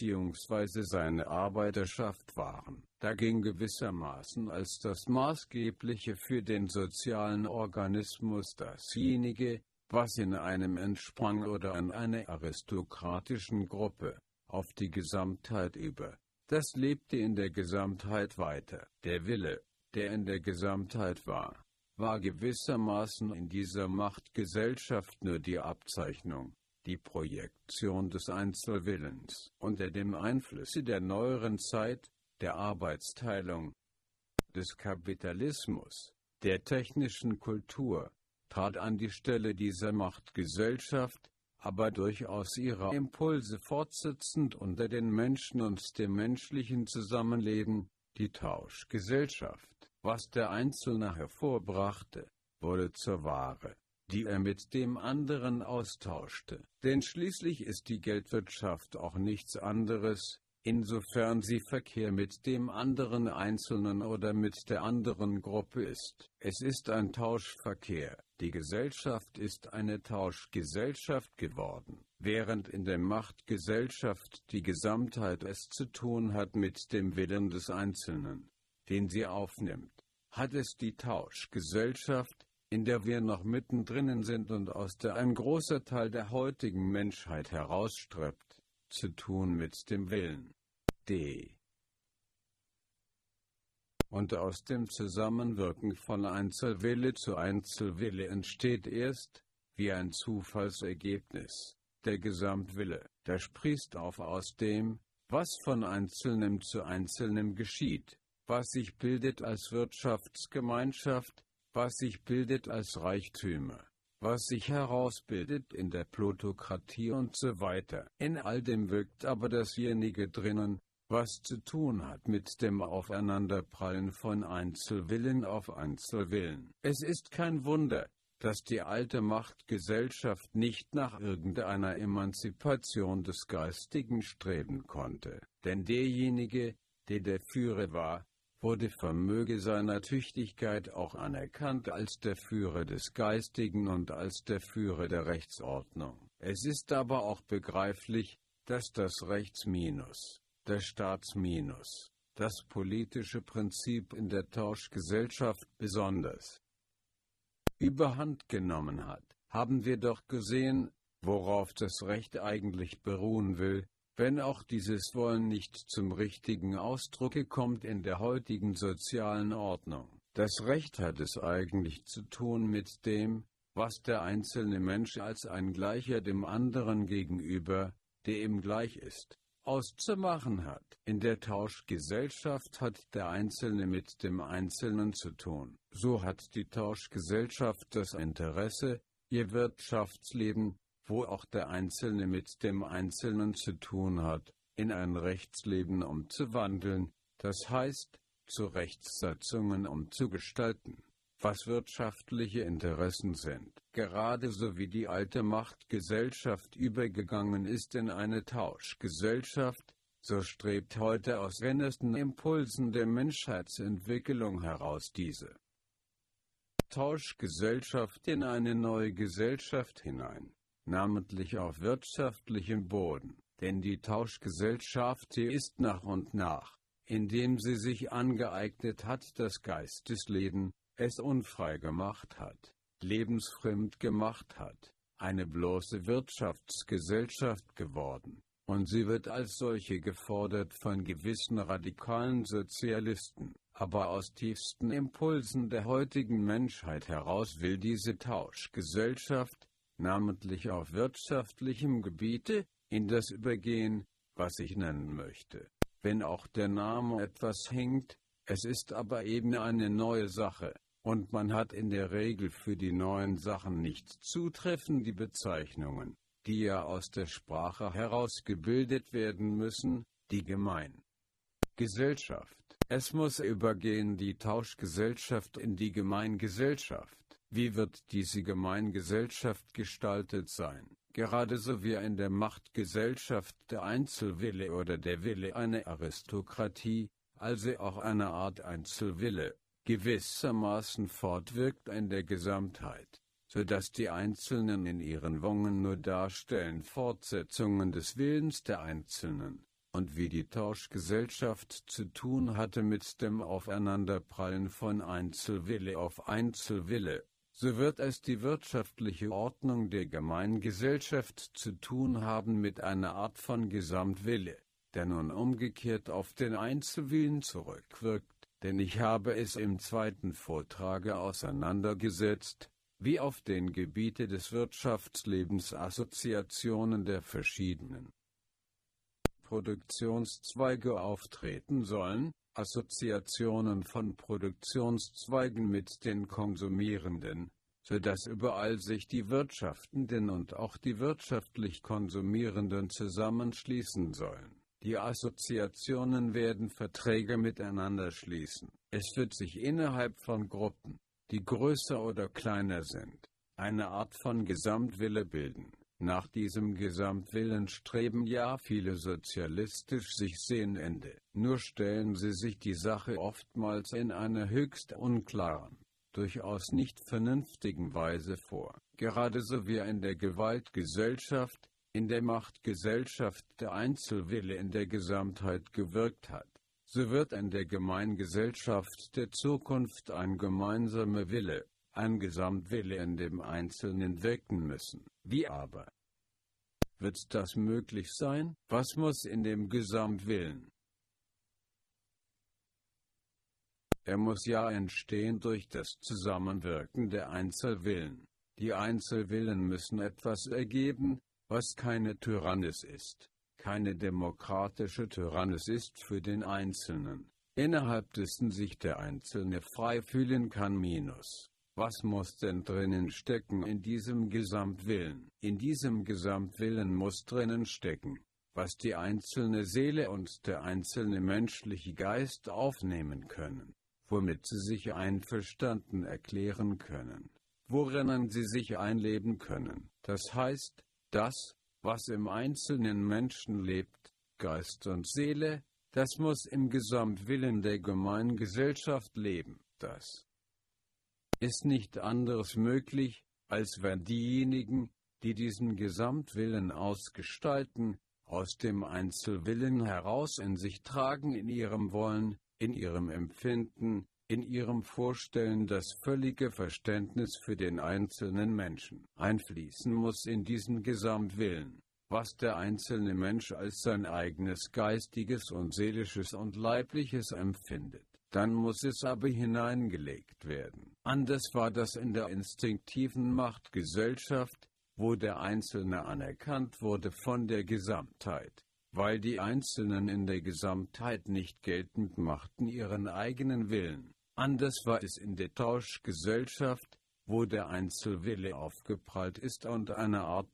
bzw. seine Arbeiterschaft waren. Da ging gewissermaßen als das Maßgebliche für den sozialen Organismus dasjenige, was in einem entsprang oder in einer aristokratischen Gruppe, auf die Gesamtheit über. Das lebte in der Gesamtheit weiter. Der Wille, der in der Gesamtheit war, war gewissermaßen in dieser Machtgesellschaft nur die Abzeichnung, die Projektion des Einzelwillens. Unter dem Einflusse der neueren Zeit, der Arbeitsteilung, des Kapitalismus, der technischen Kultur, trat an die Stelle dieser Machtgesellschaft, aber durchaus ihre Impulse fortsetzend unter den Menschen und dem menschlichen Zusammenleben, die Tauschgesellschaft. Was der Einzelne hervorbrachte, wurde zur Ware, die er mit dem anderen austauschte. Denn schließlich ist die Geldwirtschaft auch nichts anderes, insofern sie Verkehr mit dem anderen Einzelnen oder mit der anderen Gruppe ist. Es ist ein Tauschverkehr. Die Gesellschaft ist eine Tauschgesellschaft geworden, während in der Machtgesellschaft die Gesamtheit es zu tun hat mit dem Willen des Einzelnen, den sie aufnimmt, hat es die Tauschgesellschaft, in der wir noch mittendrin sind und aus der ein großer Teil der heutigen Menschheit herausstrebt, zu tun mit dem Willen. D. Und aus dem Zusammenwirken von Einzelwille zu Einzelwille entsteht erst, wie ein Zufallsergebnis, der Gesamtwille. Der sprießt auf aus dem, was von Einzelnem zu Einzelnem geschieht, was sich bildet als Wirtschaftsgemeinschaft, was sich bildet als Reichtümer, was sich herausbildet in der Plutokratie und so weiter. In all dem wirkt aber dasjenige drinnen, was zu tun hat mit dem Aufeinanderprallen von Einzelwillen auf Einzelwillen. Es ist kein Wunder, dass die alte Machtgesellschaft nicht nach irgendeiner Emanzipation des Geistigen streben konnte, denn derjenige, der der Führer war, wurde vermöge seiner Tüchtigkeit auch anerkannt als der Führer des Geistigen und als der Führer der Rechtsordnung. Es ist aber auch begreiflich, dass das Rechtsminus, das Staatsminus, das politische Prinzip in der Tauschgesellschaft besonders überhand genommen hat. Haben wir doch gesehen, worauf das Recht eigentlich beruhen will, wenn auch dieses Wollen nicht zum richtigen Ausdrucke kommt in der heutigen sozialen Ordnung. Das Recht hat es eigentlich zu tun mit dem, was der einzelne Mensch als ein Gleicher dem anderen gegenüber, der ihm gleich ist, auszumachen hat. In der Tauschgesellschaft hat der Einzelne mit dem Einzelnen zu tun. So hat die Tauschgesellschaft das Interesse, ihr Wirtschaftsleben, wo auch der Einzelne mit dem Einzelnen zu tun hat, in ein Rechtsleben umzuwandeln, das heißt, zu Rechtssatzungen umzugestalten, was wirtschaftliche Interessen sind. Gerade so wie die alte Machtgesellschaft übergegangen ist in eine Tauschgesellschaft, so strebt heute aus innersten Impulsen der Menschheitsentwicklung heraus diese Tauschgesellschaft in eine neue Gesellschaft hinein, namentlich auf wirtschaftlichem Boden, denn die Tauschgesellschaft hier ist nach und nach, indem sie sich angeeignet hat, das Geistesleben, es unfrei gemacht hat, lebensfremd gemacht hat, eine bloße Wirtschaftsgesellschaft geworden, und sie wird als solche gefordert von gewissen radikalen Sozialisten, aber aus tiefsten Impulsen der heutigen Menschheit heraus will diese Tauschgesellschaft, namentlich auf wirtschaftlichem Gebiete, in das übergehen, was ich nennen möchte. Wenn auch der Name etwas hinkt, es ist aber eben eine neue Sache, und man hat in der Regel für die neuen Sachen nicht zutreffende Bezeichnungen, die ja aus der Sprache herausgebildet werden müssen, die Gemeingesellschaft. Es muss übergehen die Tauschgesellschaft in die Gemeingesellschaft. Wie wird diese Gemeingesellschaft gestaltet sein? Gerade so wie in der Machtgesellschaft der Einzelwille oder der Wille einer Aristokratie, also auch eine Art Einzelwille, gewissermaßen fortwirkt in der Gesamtheit, so dass die Einzelnen in ihren Wungen nur darstellen Fortsetzungen des Willens der Einzelnen, und wie die Tauschgesellschaft zu tun hatte mit dem Aufeinanderprallen von Einzelwille auf Einzelwille, so wird es die wirtschaftliche Ordnung der Gemeingesellschaft zu tun haben mit einer Art von Gesamtwille, der nun umgekehrt auf den Einzelwillen zurückwirkt, denn ich habe es im zweiten Vortrage auseinandergesetzt, wie auf den Gebiete des Wirtschaftslebens Assoziationen der verschiedenen Produktionszweige auftreten sollen, Assoziationen von Produktionszweigen mit den Konsumierenden, so dass überall sich die Wirtschaftenden und auch die wirtschaftlich Konsumierenden zusammenschließen sollen. Die Assoziationen werden Verträge miteinander schließen. Es wird sich innerhalb von Gruppen, die größer oder kleiner sind, eine Art von Gesamtwille bilden. Nach diesem Gesamtwillen streben ja viele sozialistisch sich Sehnende. Nur stellen sie sich die Sache oftmals in einer höchst unklaren, durchaus nicht vernünftigen Weise vor. Gerade so wie in der Gewaltgesellschaft, in der Machtgesellschaft der Einzelwille in der Gesamtheit gewirkt hat, so wird in der Gemeingesellschaft der Zukunft ein gemeinsamer Wille, ein Gesamtwille in dem Einzelnen wirken müssen. Wie aber wird das möglich sein? Was muss in dem Gesamtwillen? Er muss ja entstehen durch das Zusammenwirken der Einzelwillen. Die Einzelwillen müssen etwas ergeben, was keine Tyrannis ist, keine demokratische Tyrannis ist für den Einzelnen, innerhalb dessen sich der Einzelne frei fühlen kann minus. Was muss denn drinnen stecken in diesem Gesamtwillen? In diesem Gesamtwillen muss drinnen stecken, was die einzelne Seele und der einzelne menschliche Geist aufnehmen können, womit sie sich einverstanden erklären können, worin sie sich einleben können. Das heißt, das, was im einzelnen Menschen lebt, Geist und Seele, das muss im Gesamtwillen der Gemeingesellschaft leben. Das ist nicht anderes möglich, als wenn diejenigen, die diesen Gesamtwillen ausgestalten, aus dem Einzelwillen heraus in sich tragen, in ihrem Wollen, in ihrem Empfinden, in ihrem Vorstellen das völlige Verständnis für den einzelnen Menschen einfließen muss in diesen Gesamtwillen, was der einzelne Mensch als sein eigenes geistiges und seelisches und leibliches empfindet. Dann muss es aber hineingelegt werden. Anders war das in der instinktiven Machtgesellschaft, wo der Einzelne anerkannt wurde von der Gesamtheit, weil die Einzelnen in der Gesamtheit nicht geltend machten ihren eigenen Willen. Anders war es in der Tauschgesellschaft, wo der Einzelwille aufgeprallt ist und eine Art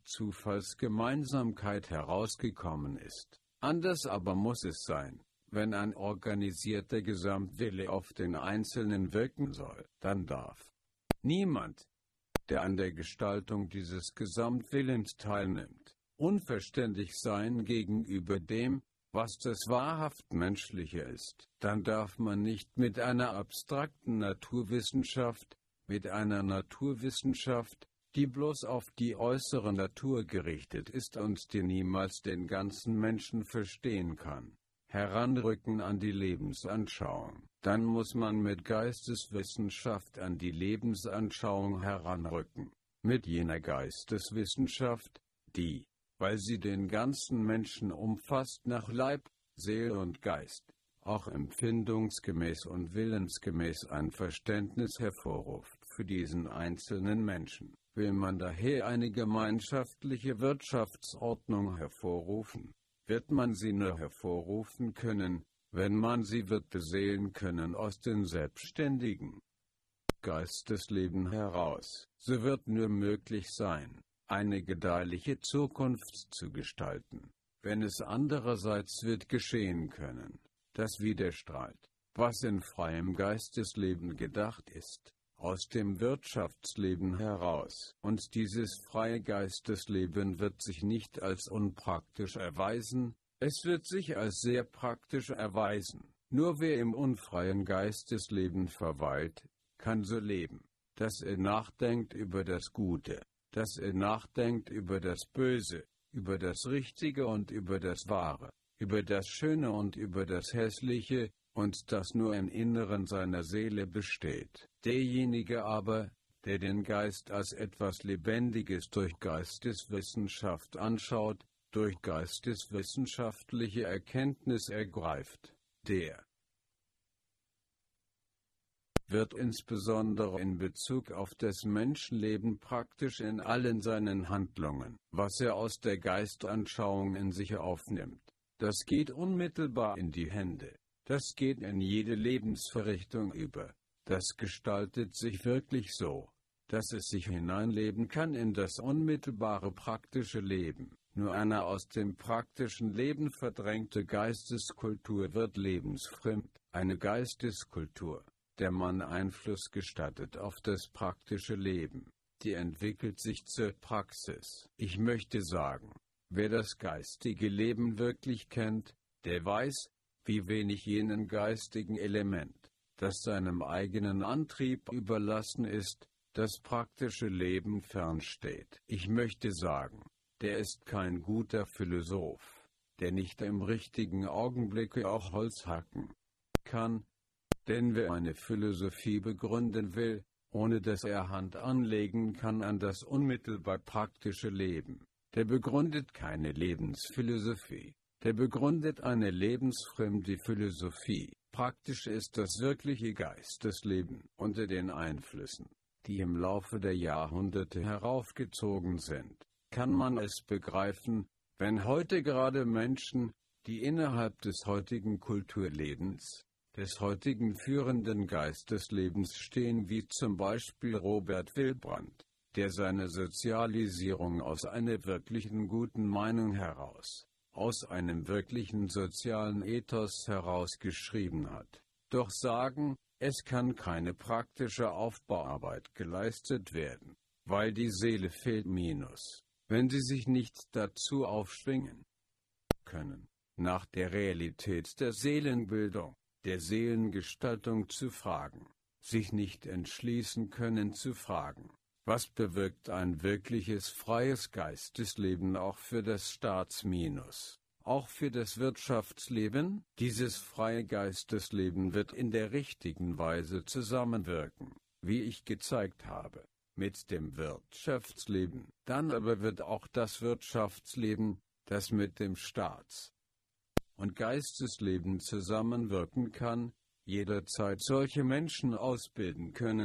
Zufallsgemeinsamkeit herausgekommen ist. Anders aber muss es sein, wenn ein organisierter Gesamtwille auf den Einzelnen wirken soll, dann darf niemand, der an der Gestaltung dieses Gesamtwillens teilnimmt, unverständlich sein gegenüber dem, was das wahrhaft Menschliche ist. Dann darf man nicht mit einer abstrakten Naturwissenschaft, mit einer Naturwissenschaft, die bloß auf die äußere Natur gerichtet ist und die niemals den ganzen Menschen verstehen kann, heranrücken an die Lebensanschauung. Dann muss man mit Geisteswissenschaft an die Lebensanschauung heranrücken, mit jener Geisteswissenschaft, die, weil sie den ganzen Menschen umfasst, nach Leib, Seele und Geist, auch empfindungsgemäß und willensgemäß ein Verständnis hervorruft für diesen einzelnen Menschen. Will man daher eine gemeinschaftliche Wirtschaftsordnung hervorrufen, wird man sie nur hervorrufen können, wenn man sie wird beseelen können aus dem selbstständigen Geistesleben heraus. So wird nur möglich sein, eine gedeihliche Zukunft zu gestalten, wenn es andererseits wird geschehen können, dass widerstrahlt, was in freiem Geistesleben gedacht ist, aus dem Wirtschaftsleben heraus. Und dieses freie Geistesleben wird sich nicht als unpraktisch erweisen, es wird sich als sehr praktisch erweisen. Nur wer im unfreien Geistesleben verweilt, kann so leben, dass er nachdenkt über das Gute, dass er nachdenkt über das Böse, über das Richtige und über das Wahre, über das Schöne und über das Hässliche, und das nur im Inneren seiner Seele besteht. Derjenige aber, der den Geist als etwas Lebendiges durch Geisteswissenschaft anschaut, durch geisteswissenschaftliche Erkenntnis ergreift, der wird insbesondere in Bezug auf das Menschenleben praktisch in allen seinen Handlungen, was er aus der Geistanschauung in sich aufnimmt. Das geht unmittelbar in die Hände, das geht in jede Lebensverrichtung über, das gestaltet sich wirklich so, dass es sich hineinleben kann in das unmittelbare praktische Leben. Nur eine aus dem praktischen Leben verdrängte Geisteskultur wird lebensfremd, eine Geisteskultur, der man Einfluss gestattet auf das praktische Leben, die entwickelt sich zur Praxis. Ich möchte sagen, wer das geistige Leben wirklich kennt, der weiß, wie wenig jenen geistigen Element, das seinem eigenen Antrieb überlassen ist, das praktische Leben fernsteht. Ich möchte sagen, der ist kein guter Philosoph, der nicht im richtigen Augenblicke auch Holz hacken kann, denn wer eine Philosophie begründen will, ohne dass er Hand anlegen kann an das unmittelbar praktische Leben, der begründet keine Lebensphilosophie, der begründet eine lebensfremde Philosophie. Praktisch ist das wirkliche Geistesleben unter den Einflüssen, die im Laufe der Jahrhunderte heraufgezogen sind. Kann man es begreifen, wenn heute gerade Menschen, die innerhalb des heutigen Kulturlebens, des heutigen führenden Geisteslebens stehen, wie zum Beispiel Robert Wilbrand, der seine Sozialisierung aus einer wirklichen guten Meinung heraus, aus einem wirklichen sozialen Ethos heraus geschrieben hat, doch sagen, es kann keine praktische Aufbauarbeit geleistet werden, weil die Seele fehlt minus, wenn sie sich nicht dazu aufschwingen können, nach der Realität der Seelenbildung, der Seelengestaltung zu fragen, sich nicht entschließen können zu fragen, was bewirkt ein wirkliches freies Geistesleben auch für das Staatsminus, auch für das Wirtschaftsleben? Dieses freie Geistesleben wird in der richtigen Weise zusammenwirken, wie ich gezeigt habe, mit dem Wirtschaftsleben. Dann aber wird auch das Wirtschaftsleben, das mit dem Staats- und Geistesleben zusammenwirken kann, jederzeit solche Menschen ausbilden können,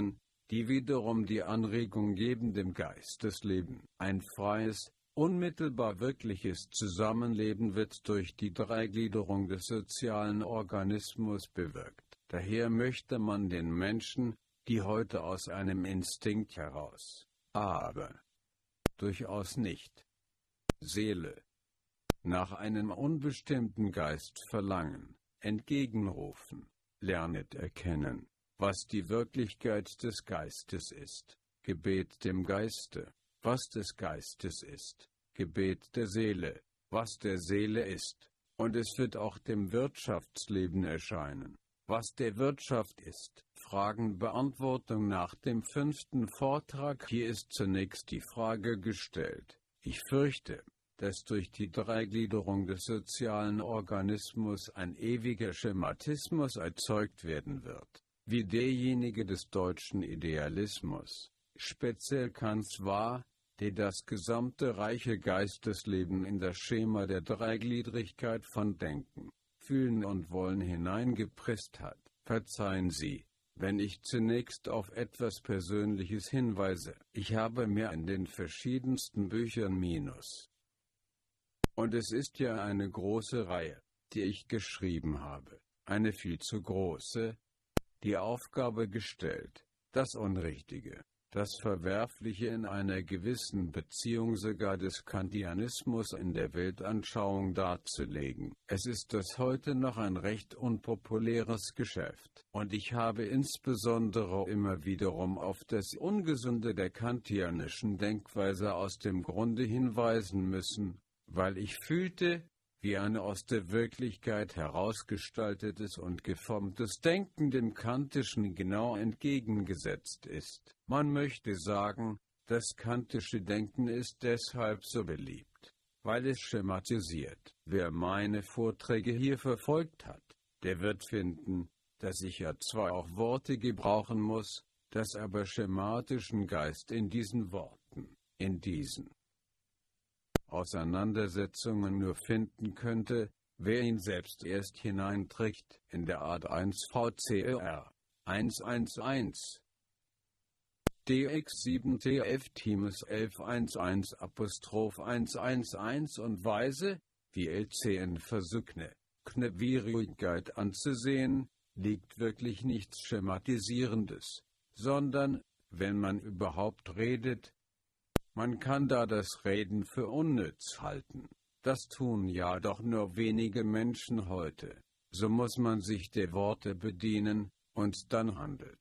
die wiederum die Anregung geben, dem Geistesleben. Ein freies, unmittelbar wirkliches Zusammenleben wird durch die Dreigliederung des sozialen Organismus bewirkt. Daher möchte man den Menschen, die heute aus einem Instinkt heraus, aber durchaus nicht Seele, nach einem unbestimmten Geist verlangen, entgegenrufen, lernet erkennen, was die Wirklichkeit des Geistes ist, Gebet dem Geiste, was des Geistes ist, Gebet der Seele, was der Seele ist, und es wird auch dem Wirtschaftsleben erscheinen, was der Wirtschaft ist. Fragenbeantwortung nach dem fünften Vortrag. Hier ist zunächst die Frage gestellt. Ich fürchte, dass durch die Dreigliederung des sozialen Organismus ein ewiger Schematismus erzeugt werden wird, wie derjenige des deutschen Idealismus, speziell Kants war, der das gesamte reiche Geistesleben in das Schema der Dreigliedrigkeit von Denken, Fühlen und Wollen hineingepresst hat. Verzeihen Sie, wenn ich zunächst auf etwas Persönliches hinweise. Ich habe mir in den verschiedensten Büchern minus. Und es ist ja eine große Reihe, die ich geschrieben habe, eine viel zu große, die Aufgabe gestellt, das Unrichtige, das Verwerfliche in einer gewissen Beziehung sogar des Kantianismus in der Weltanschauung darzulegen. Es ist das heute noch ein recht unpopuläres Geschäft, und ich habe insbesondere immer wiederum auf das Ungesunde der kantianischen Denkweise aus dem Grunde hinweisen müssen, weil ich fühlte, wie ein aus der Wirklichkeit herausgestaltetes und geformtes Denken dem Kantischen genau entgegengesetzt ist. Man möchte sagen, das kantische Denken ist deshalb so beliebt, weil es schematisiert. Wer meine Vorträge hier verfolgt hat, der wird finden, dass ich ja zwar auch Worte gebrauchen muss, das aber schematischen Geist in diesen Worten, in diesen Auseinandersetzungen nur finden könnte, wer ihn selbst erst hineinträgt, in der Art eins V C R hundertelf, D X sieben T F Teams elf eins eins Apostroph eins eins eins und Weise, wie L C N versuchne, Knebwirigkeit anzusehen, liegt wirklich nichts Schematisierendes, sondern, wenn man überhaupt redet, man kann da das Reden für unnütz halten. Das tun ja doch nur wenige Menschen heute. So muss man sich der Worte bedienen, und dann handelt.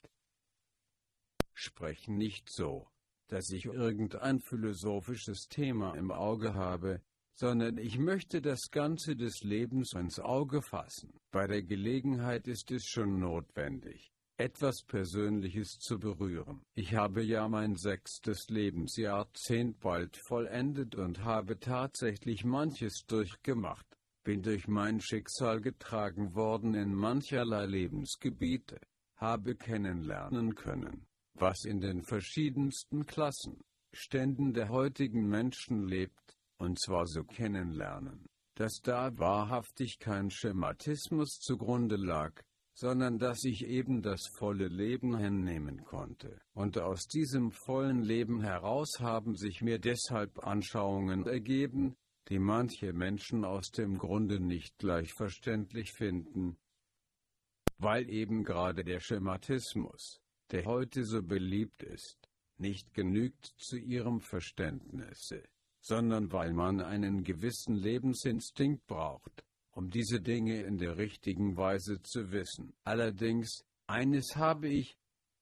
Sprechen nicht so, dass ich irgendein philosophisches Thema im Auge habe, sondern ich möchte das Ganze des Lebens ins Auge fassen. Bei der Gelegenheit ist es schon notwendig, etwas Persönliches zu berühren. Ich habe ja mein sechstes Lebensjahrzehnt bald vollendet und habe tatsächlich manches durchgemacht, bin durch mein Schicksal getragen worden in mancherlei Lebensgebiete, habe kennenlernen können, was in den verschiedensten Klassen, Ständen der heutigen Menschen lebt, und zwar so kennenlernen, dass da wahrhaftig kein Schematismus zugrunde lag, sondern dass ich eben das volle Leben hinnehmen konnte. Und aus diesem vollen Leben heraus haben sich mir deshalb Anschauungen ergeben, die manche Menschen aus dem Grunde nicht gleich verständlich finden, weil eben gerade der Schematismus, der heute so beliebt ist, nicht genügt zu ihrem Verständnisse, sondern weil man einen gewissen Lebensinstinkt braucht, um diese Dinge in der richtigen Weise zu wissen. Allerdings, eines habe ich,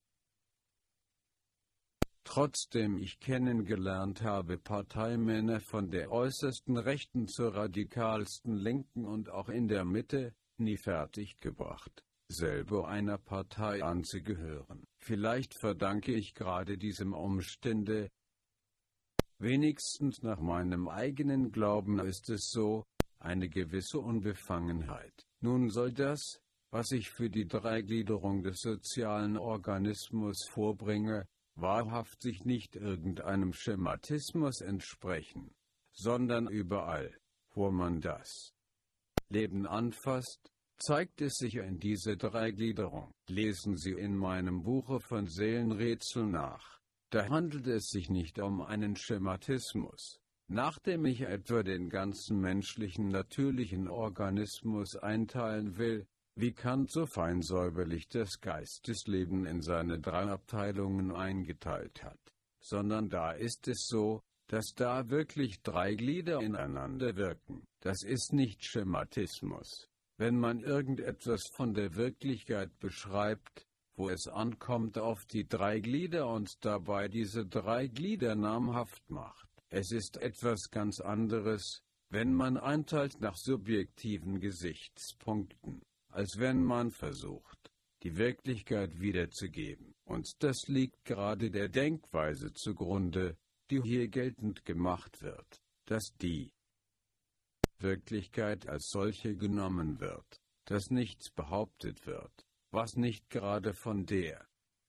trotzdem ich kennengelernt habe Parteimänner von der äußersten Rechten zur radikalsten Linken und auch in der Mitte, nie fertiggebracht, selber einer Partei anzugehören. Vielleicht verdanke ich gerade diesem Umstände, wenigstens nach meinem eigenen Glauben ist es so, eine gewisse Unbefangenheit. Nun soll das, was ich für die Dreigliederung des sozialen Organismus vorbringe, wahrhaftig nicht irgendeinem Schematismus entsprechen, sondern überall, wo man das Leben anfasst, zeigt es sich in dieser Dreigliederung. Lesen Sie in meinem Buche von Seelenrätsel nach. Da handelt es sich nicht um einen Schematismus, nachdem ich etwa den ganzen menschlichen natürlichen Organismus einteilen will, wie Kant so fein säuberlich das Geistesleben in seine drei Abteilungen eingeteilt hat, sondern da ist es so, dass da wirklich drei Glieder ineinander wirken. Das ist nicht Schematismus. Wenn man irgendetwas von der Wirklichkeit beschreibt, wo es ankommt auf die drei Glieder und dabei diese drei Glieder namhaft macht. Es ist etwas ganz anderes, wenn man einteilt nach subjektiven Gesichtspunkten, als wenn man versucht, die Wirklichkeit wiederzugeben. Und das liegt gerade der Denkweise zugrunde, die hier geltend gemacht wird, dass die Wirklichkeit als solche genommen wird, dass nichts behauptet wird, was nicht gerade von der.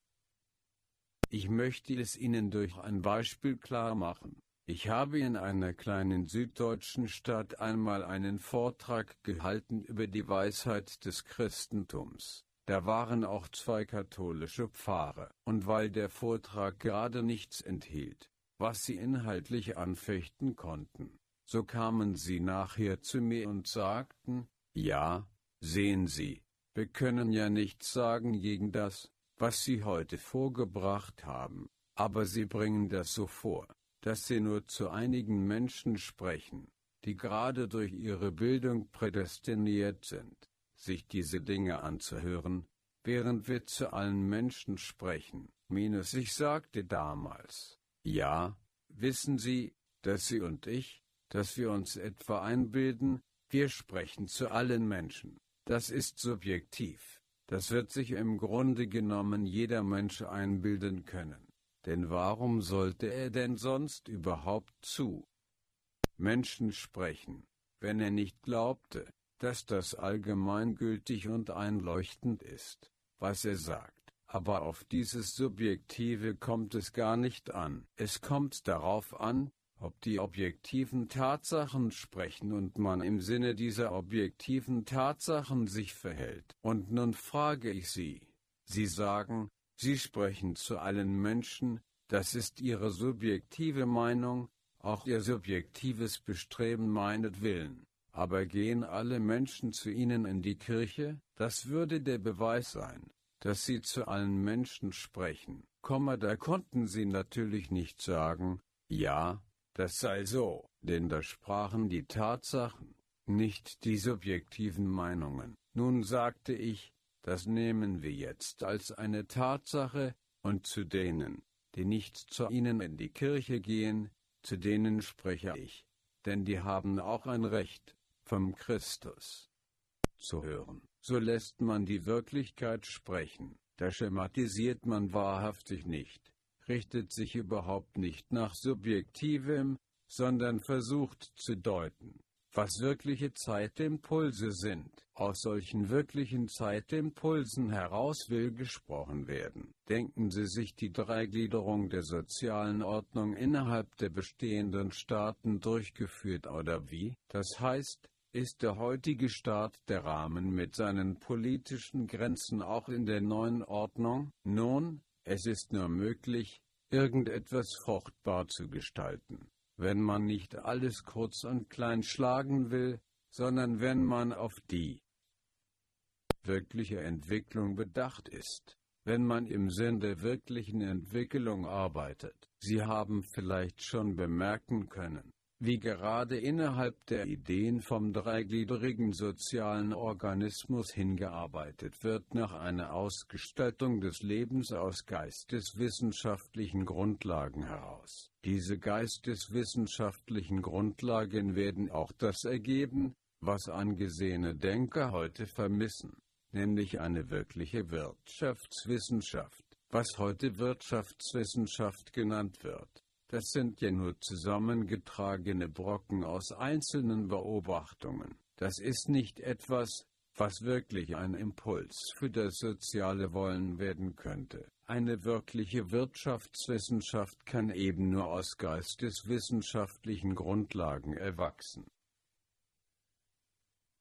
Ich möchte es Ihnen durch ein Beispiel klar machen. Ich habe in einer kleinen süddeutschen Stadt einmal einen Vortrag gehalten über die Weisheit des Christentums. Da waren auch zwei katholische Pfarrer, und weil der Vortrag gerade nichts enthielt, was sie inhaltlich anfechten konnten, so kamen sie nachher zu mir und sagten, ja, sehen Sie, wir können ja nichts sagen gegen das, was Sie heute vorgebracht haben, aber Sie bringen das so vor, dass Sie nur zu einigen Menschen sprechen, die gerade durch ihre Bildung prädestiniert sind, sich diese Dinge anzuhören, während wir zu allen Menschen sprechen. Minus ich sagte damals, ja, wissen Sie, dass Sie und ich, dass wir uns etwa einbilden, wir sprechen zu allen Menschen. Das ist subjektiv. Das wird sich im Grunde genommen jeder Mensch einbilden können. Denn warum sollte er denn sonst überhaupt zu Menschen sprechen, wenn er nicht glaubte, dass das allgemeingültig und einleuchtend ist, was er sagt? Aber auf dieses Subjektive kommt es gar nicht an. Es kommt darauf an, ob die objektiven Tatsachen sprechen und man im Sinne dieser objektiven Tatsachen sich verhält. Und nun frage ich Sie. Sie sagen, Sie sprechen zu allen Menschen, das ist Ihre subjektive Meinung, auch Ihr subjektives Bestreben meinetwillen. Aber gehen alle Menschen zu Ihnen in die Kirche? Das würde der Beweis sein, dass Sie zu allen Menschen sprechen. Komma, da konnten Sie natürlich nicht sagen, ja, das sei so, denn da sprachen die Tatsachen, nicht die subjektiven Meinungen. Nun sagte ich, das nehmen wir jetzt als eine Tatsache, und zu denen, die nicht zu Ihnen in die Kirche gehen, zu denen spreche ich, denn die haben auch ein Recht, vom Christus zu hören. So lässt man die Wirklichkeit sprechen, da schematisiert man wahrhaftig nicht, richtet sich überhaupt nicht nach Subjektivem, sondern versucht zu deuten, was wirkliche Zeitimpulse sind. Aus solchen wirklichen Zeitimpulsen heraus will gesprochen werden. Denken Sie sich die Dreigliederung der sozialen Ordnung innerhalb der bestehenden Staaten durchgeführt oder wie? Das heißt, ist der heutige Staat der Rahmen mit seinen politischen Grenzen auch in der neuen Ordnung? Nun, es ist nur möglich, irgendetwas fruchtbar zu gestalten, wenn man nicht alles kurz und klein schlagen will, sondern wenn man auf die wirkliche Entwicklung bedacht ist, wenn man im Sinn der wirklichen Entwicklung arbeitet. Sie haben vielleicht schon bemerken können, wie gerade innerhalb der Ideen vom dreigliedrigen sozialen Organismus hingearbeitet wird nach einer Ausgestaltung des Lebens aus geisteswissenschaftlichen Grundlagen heraus. Diese geisteswissenschaftlichen Grundlagen werden auch das ergeben, was angesehene Denker heute vermissen, nämlich eine wirkliche Wirtschaftswissenschaft, was heute Wirtschaftswissenschaft genannt wird. Das sind ja nur zusammengetragene Brocken aus einzelnen Beobachtungen. Das ist nicht etwas, was wirklich ein Impuls für das soziale Wollen werden könnte. Eine wirkliche Wirtschaftswissenschaft kann eben nur aus geisteswissenschaftlichen Grundlagen erwachsen.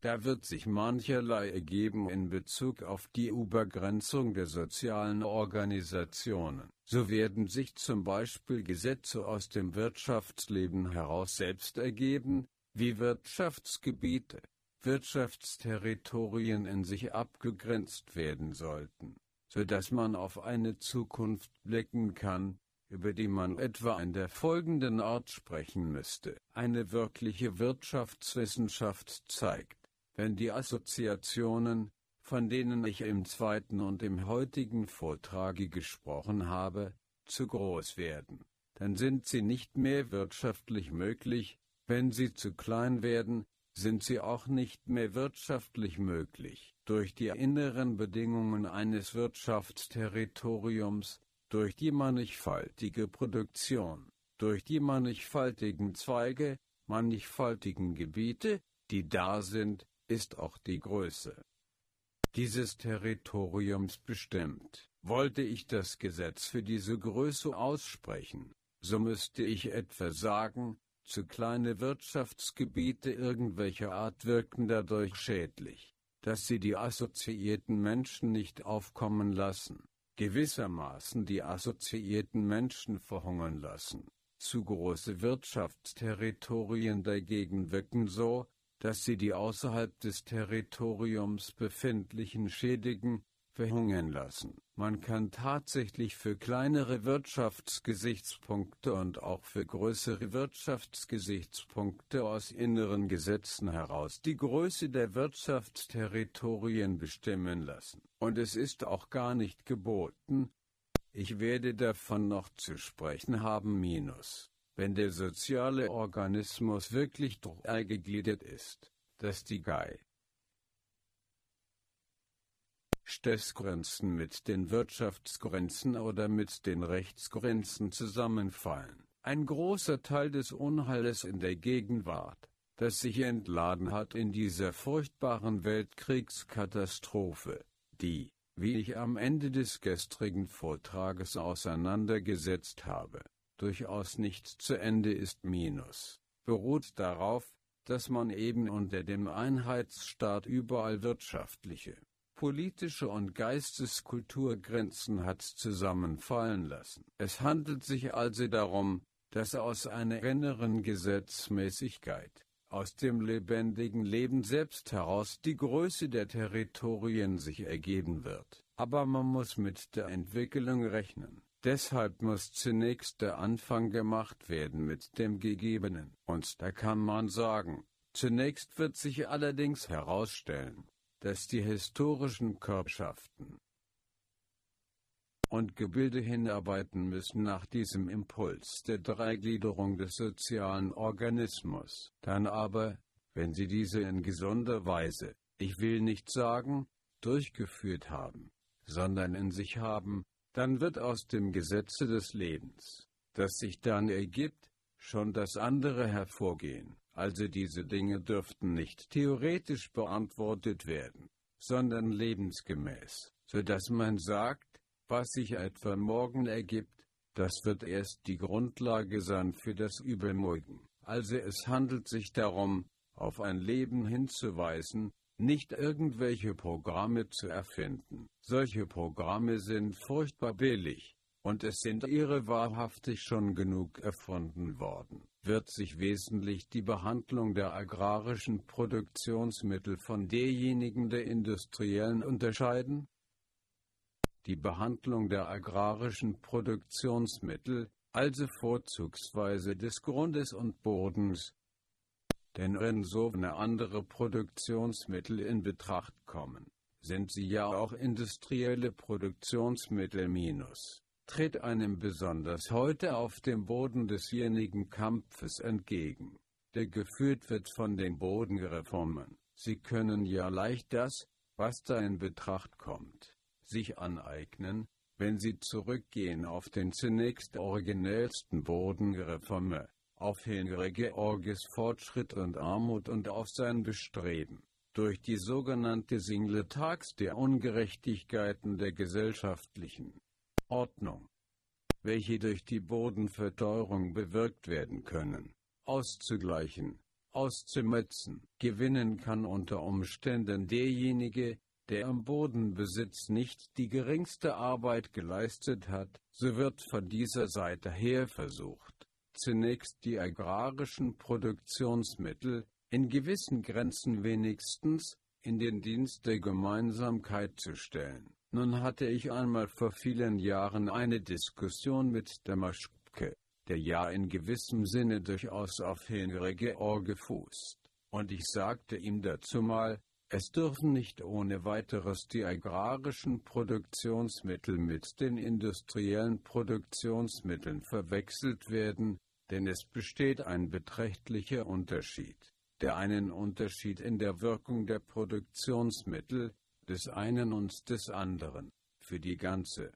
Da wird sich mancherlei ergeben in Bezug auf die Übergrenzung der sozialen Organisationen. So werden sich zum Beispiel Gesetze aus dem Wirtschaftsleben heraus selbst ergeben, wie Wirtschaftsgebiete, Wirtschaftsterritorien in sich abgegrenzt werden sollten, so dass man auf eine Zukunft blicken kann, über die man etwa in der folgenden Art sprechen müsste. Eine wirkliche Wirtschaftswissenschaft zeigt, wenn die Assoziationen, von denen ich im zweiten und im heutigen Vortrage gesprochen habe, zu groß werden, dann sind sie nicht mehr wirtschaftlich möglich, wenn sie zu klein werden, sind sie auch nicht mehr wirtschaftlich möglich. Durch die inneren Bedingungen eines Wirtschaftsterritoriums, durch die mannigfaltige Produktion, durch die mannigfaltigen Zweige, mannigfaltigen Gebiete, die da sind, ist auch die Größe dieses Territoriums bestimmt. Wollte ich das Gesetz für diese Größe aussprechen, so müsste ich etwa sagen, zu kleine Wirtschaftsgebiete irgendwelcher Art wirken dadurch schädlich, dass sie die assoziierten Menschen nicht aufkommen lassen, gewissermaßen die assoziierten Menschen verhungern lassen. Zu große Wirtschaftsterritorien dagegen wirken so, dass sie die außerhalb des Territoriums befindlichen schädigen, verhungern lassen. Man kann tatsächlich für kleinere Wirtschaftsgesichtspunkte und auch für größere Wirtschaftsgesichtspunkte aus inneren Gesetzen heraus die Größe der Wirtschaftsterritorien bestimmen lassen. Und es ist auch gar nicht geboten, ich werde davon noch zu sprechen haben minus. Wenn der soziale Organismus wirklich eingegliedert ist, dass die Geistesgrenzen mit den Wirtschaftsgrenzen oder mit den Rechtsgrenzen zusammenfallen. Ein großer Teil des Unheiles in der Gegenwart, das sich entladen hat in dieser furchtbaren Weltkriegskatastrophe, die, wie ich am Ende des gestrigen Vortrages auseinandergesetzt habe, durchaus nicht zu Ende ist minus, beruht darauf, dass man eben unter dem Einheitsstaat überall wirtschaftliche, politische und Geisteskulturgrenzen hat zusammenfallen lassen. Es handelt sich also darum, dass aus einer inneren Gesetzmäßigkeit, aus dem lebendigen Leben selbst heraus die Größe der Territorien sich ergeben wird. Aber man muss mit der Entwicklung rechnen. Deshalb muss zunächst der Anfang gemacht werden mit dem Gegebenen. Und da kann man sagen, zunächst wird sich allerdings herausstellen, dass die historischen Körperschaften und Gebilde hinarbeiten müssen nach diesem Impuls der Dreigliederung des sozialen Organismus. Dann aber, wenn sie diese in gesunder Weise, ich will nicht sagen, durchgeführt haben, sondern in sich haben, dann wird aus dem Gesetze des Lebens, das sich dann ergibt, schon das andere hervorgehen. Also diese Dinge dürften nicht theoretisch beantwortet werden, sondern lebensgemäß, so dass man sagt, was sich etwa morgen ergibt, das wird erst die Grundlage sein für das Übermorgen. Also es handelt sich darum, auf ein Leben hinzuweisen, nicht irgendwelche Programme zu erfinden. Solche Programme sind furchtbar billig, und es sind ihre wahrhaftig schon genug erfunden worden. Wird sich wesentlich die Behandlung der agrarischen Produktionsmittel von derjenigen der industriellen unterscheiden? Die Behandlung der agrarischen Produktionsmittel, also vorzugsweise des Grundes und Bodens, denn wenn so eine andere Produktionsmittel in Betracht kommen, sind sie ja auch industrielle Produktionsmittel minus, tritt einem besonders heute auf dem Boden desjenigen Kampfes entgegen, der geführt wird von den Bodenreformen. Sie können ja leicht das, was da in Betracht kommt, sich aneignen, wenn sie zurückgehen auf den zunächst originellsten Bodenreformer, auf Henry Georges Fortschritt und Armut und auf sein Bestreben, durch die sogenannte Singletags der Ungerechtigkeiten der gesellschaftlichen Ordnung, welche durch die Bodenverteuerung bewirkt werden können, auszugleichen, auszumetzen. Gewinnen kann unter Umständen derjenige, der im Bodenbesitz nicht die geringste Arbeit geleistet hat. So wird von dieser Seite her versucht, zunächst die agrarischen Produktionsmittel, in gewissen Grenzen wenigstens, in den Dienst der Gemeinsamkeit zu stellen. Nun hatte ich einmal vor vielen Jahren eine Diskussion mit Damaschke, der ja in gewissem Sinne durchaus auf Henry George fußt, und ich sagte ihm dazu mal, es dürfen nicht ohne weiteres die agrarischen Produktionsmittel mit den industriellen Produktionsmitteln verwechselt werden, denn es besteht ein beträchtlicher Unterschied. Der einen Unterschied in der Wirkung der Produktionsmittel, des einen und des anderen, für die ganze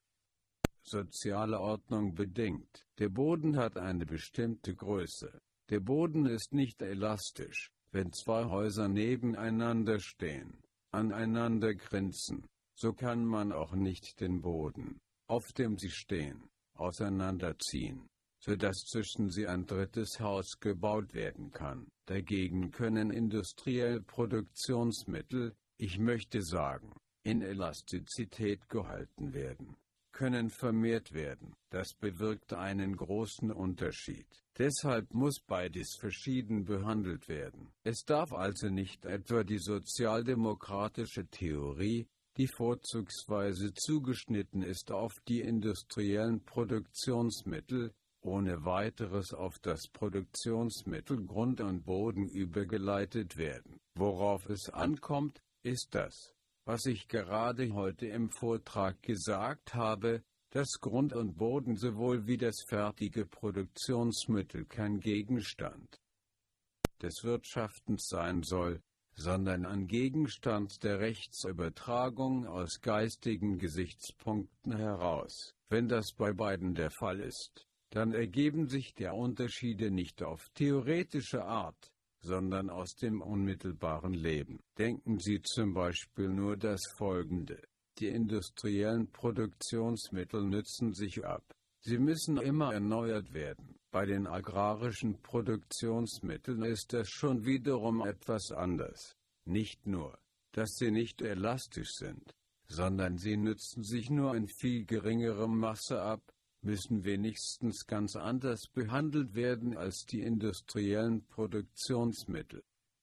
soziale Ordnung bedingt. Der Boden hat eine bestimmte Größe. Der Boden ist nicht elastisch. Wenn zwei Häuser nebeneinander stehen, aneinander grinsen, so kann man auch nicht den Boden, auf dem sie stehen, auseinanderziehen, so dass zwischen sie ein drittes Haus gebaut werden kann. Dagegen können industrielle Produktionsmittel, ich möchte sagen, in Elastizität gehalten werden, können vermehrt werden. Das bewirkt einen großen Unterschied. Deshalb muss beides verschieden behandelt werden. Es darf also nicht etwa die sozialdemokratische Theorie, die vorzugsweise zugeschnitten ist auf die industriellen Produktionsmittel, ohne weiteres auf das Produktionsmittel Grund und Boden übergeleitet werden. Worauf es ankommt, ist das, was ich gerade heute im Vortrag gesagt habe, dass Grund und Boden sowohl wie das fertige Produktionsmittel kein Gegenstand des Wirtschaftens sein soll, sondern ein Gegenstand der Rechtsübertragung aus geistigen Gesichtspunkten heraus. Wenn das bei beiden der Fall ist, dann ergeben sich der Unterschiede nicht auf theoretische Art, sondern aus dem unmittelbaren Leben. Denken Sie zum Beispiel nur das Folgende. Die industriellen Produktionsmittel nützen sich ab. Sie müssen immer erneuert werden. Bei den agrarischen Produktionsmitteln ist das schon wiederum etwas anders. Nicht nur, dass sie nicht elastisch sind, sondern sie nützen sich nur in viel geringerem Masse ab, müssen wenigstens ganz anders behandelt werden als die industriellen Produktionsmittel.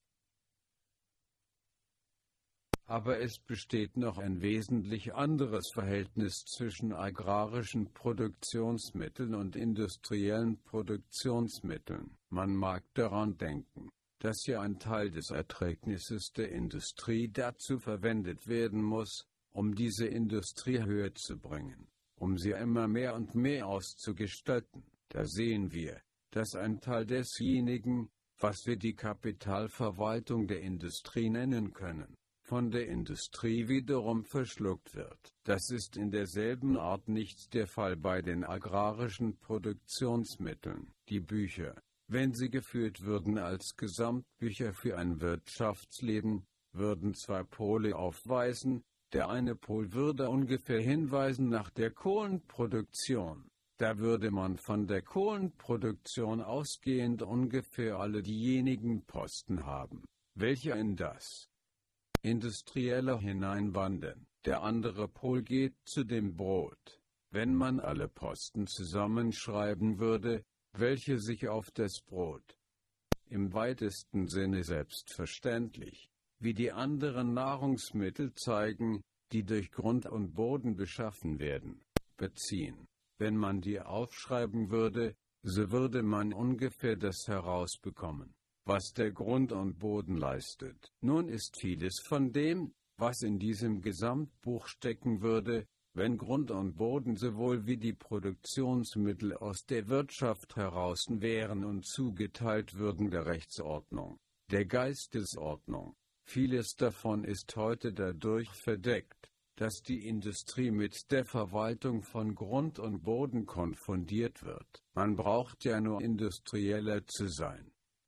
Aber es besteht noch ein wesentlich anderes Verhältnis zwischen agrarischen Produktionsmitteln und industriellen Produktionsmitteln. Man mag daran denken, dass ja ein Teil des Erträgnisses der Industrie dazu verwendet werden muss, um diese Industrie höher zu bringen, um sie immer mehr und mehr auszugestalten. Da sehen wir, dass ein Teil desjenigen, was wir die Kapitalverwaltung der Industrie nennen können, von der Industrie wiederum verschluckt wird. Das ist in derselben Art nicht der Fall bei den agrarischen Produktionsmitteln. Die Bücher, wenn sie geführt würden als Gesamtbücher für ein Wirtschaftsleben, würden zwei Pole aufweisen. Der eine Pol würde ungefähr hinweisen nach der Kohlenproduktion. Da würde man von der Kohlenproduktion ausgehend ungefähr alle diejenigen Posten haben, welche in das Industrielle hineinwandern. Der andere Pol geht zu dem Brot. Wenn man alle Posten zusammenschreiben würde, welche sich auf das Brot, im weitesten Sinne selbstverständlich, wie die anderen Nahrungsmittel zeigen, die durch Grund und Boden beschaffen werden, beziehen. Wenn man die aufschreiben würde, so würde man ungefähr das herausbekommen, was der Grund und Boden leistet. Nun ist vieles von dem, was in diesem Gesamtbuch stecken würde, wenn Grund und Boden sowohl wie die Produktionsmittel aus der Wirtschaft heraus wären und zugeteilt würden der Rechtsordnung, der Geistesordnung. Vieles davon ist heute dadurch verdeckt, dass die Industrie mit der Verwaltung von Grund und Boden konfundiert wird. Man braucht ja nur Industrieller zu sein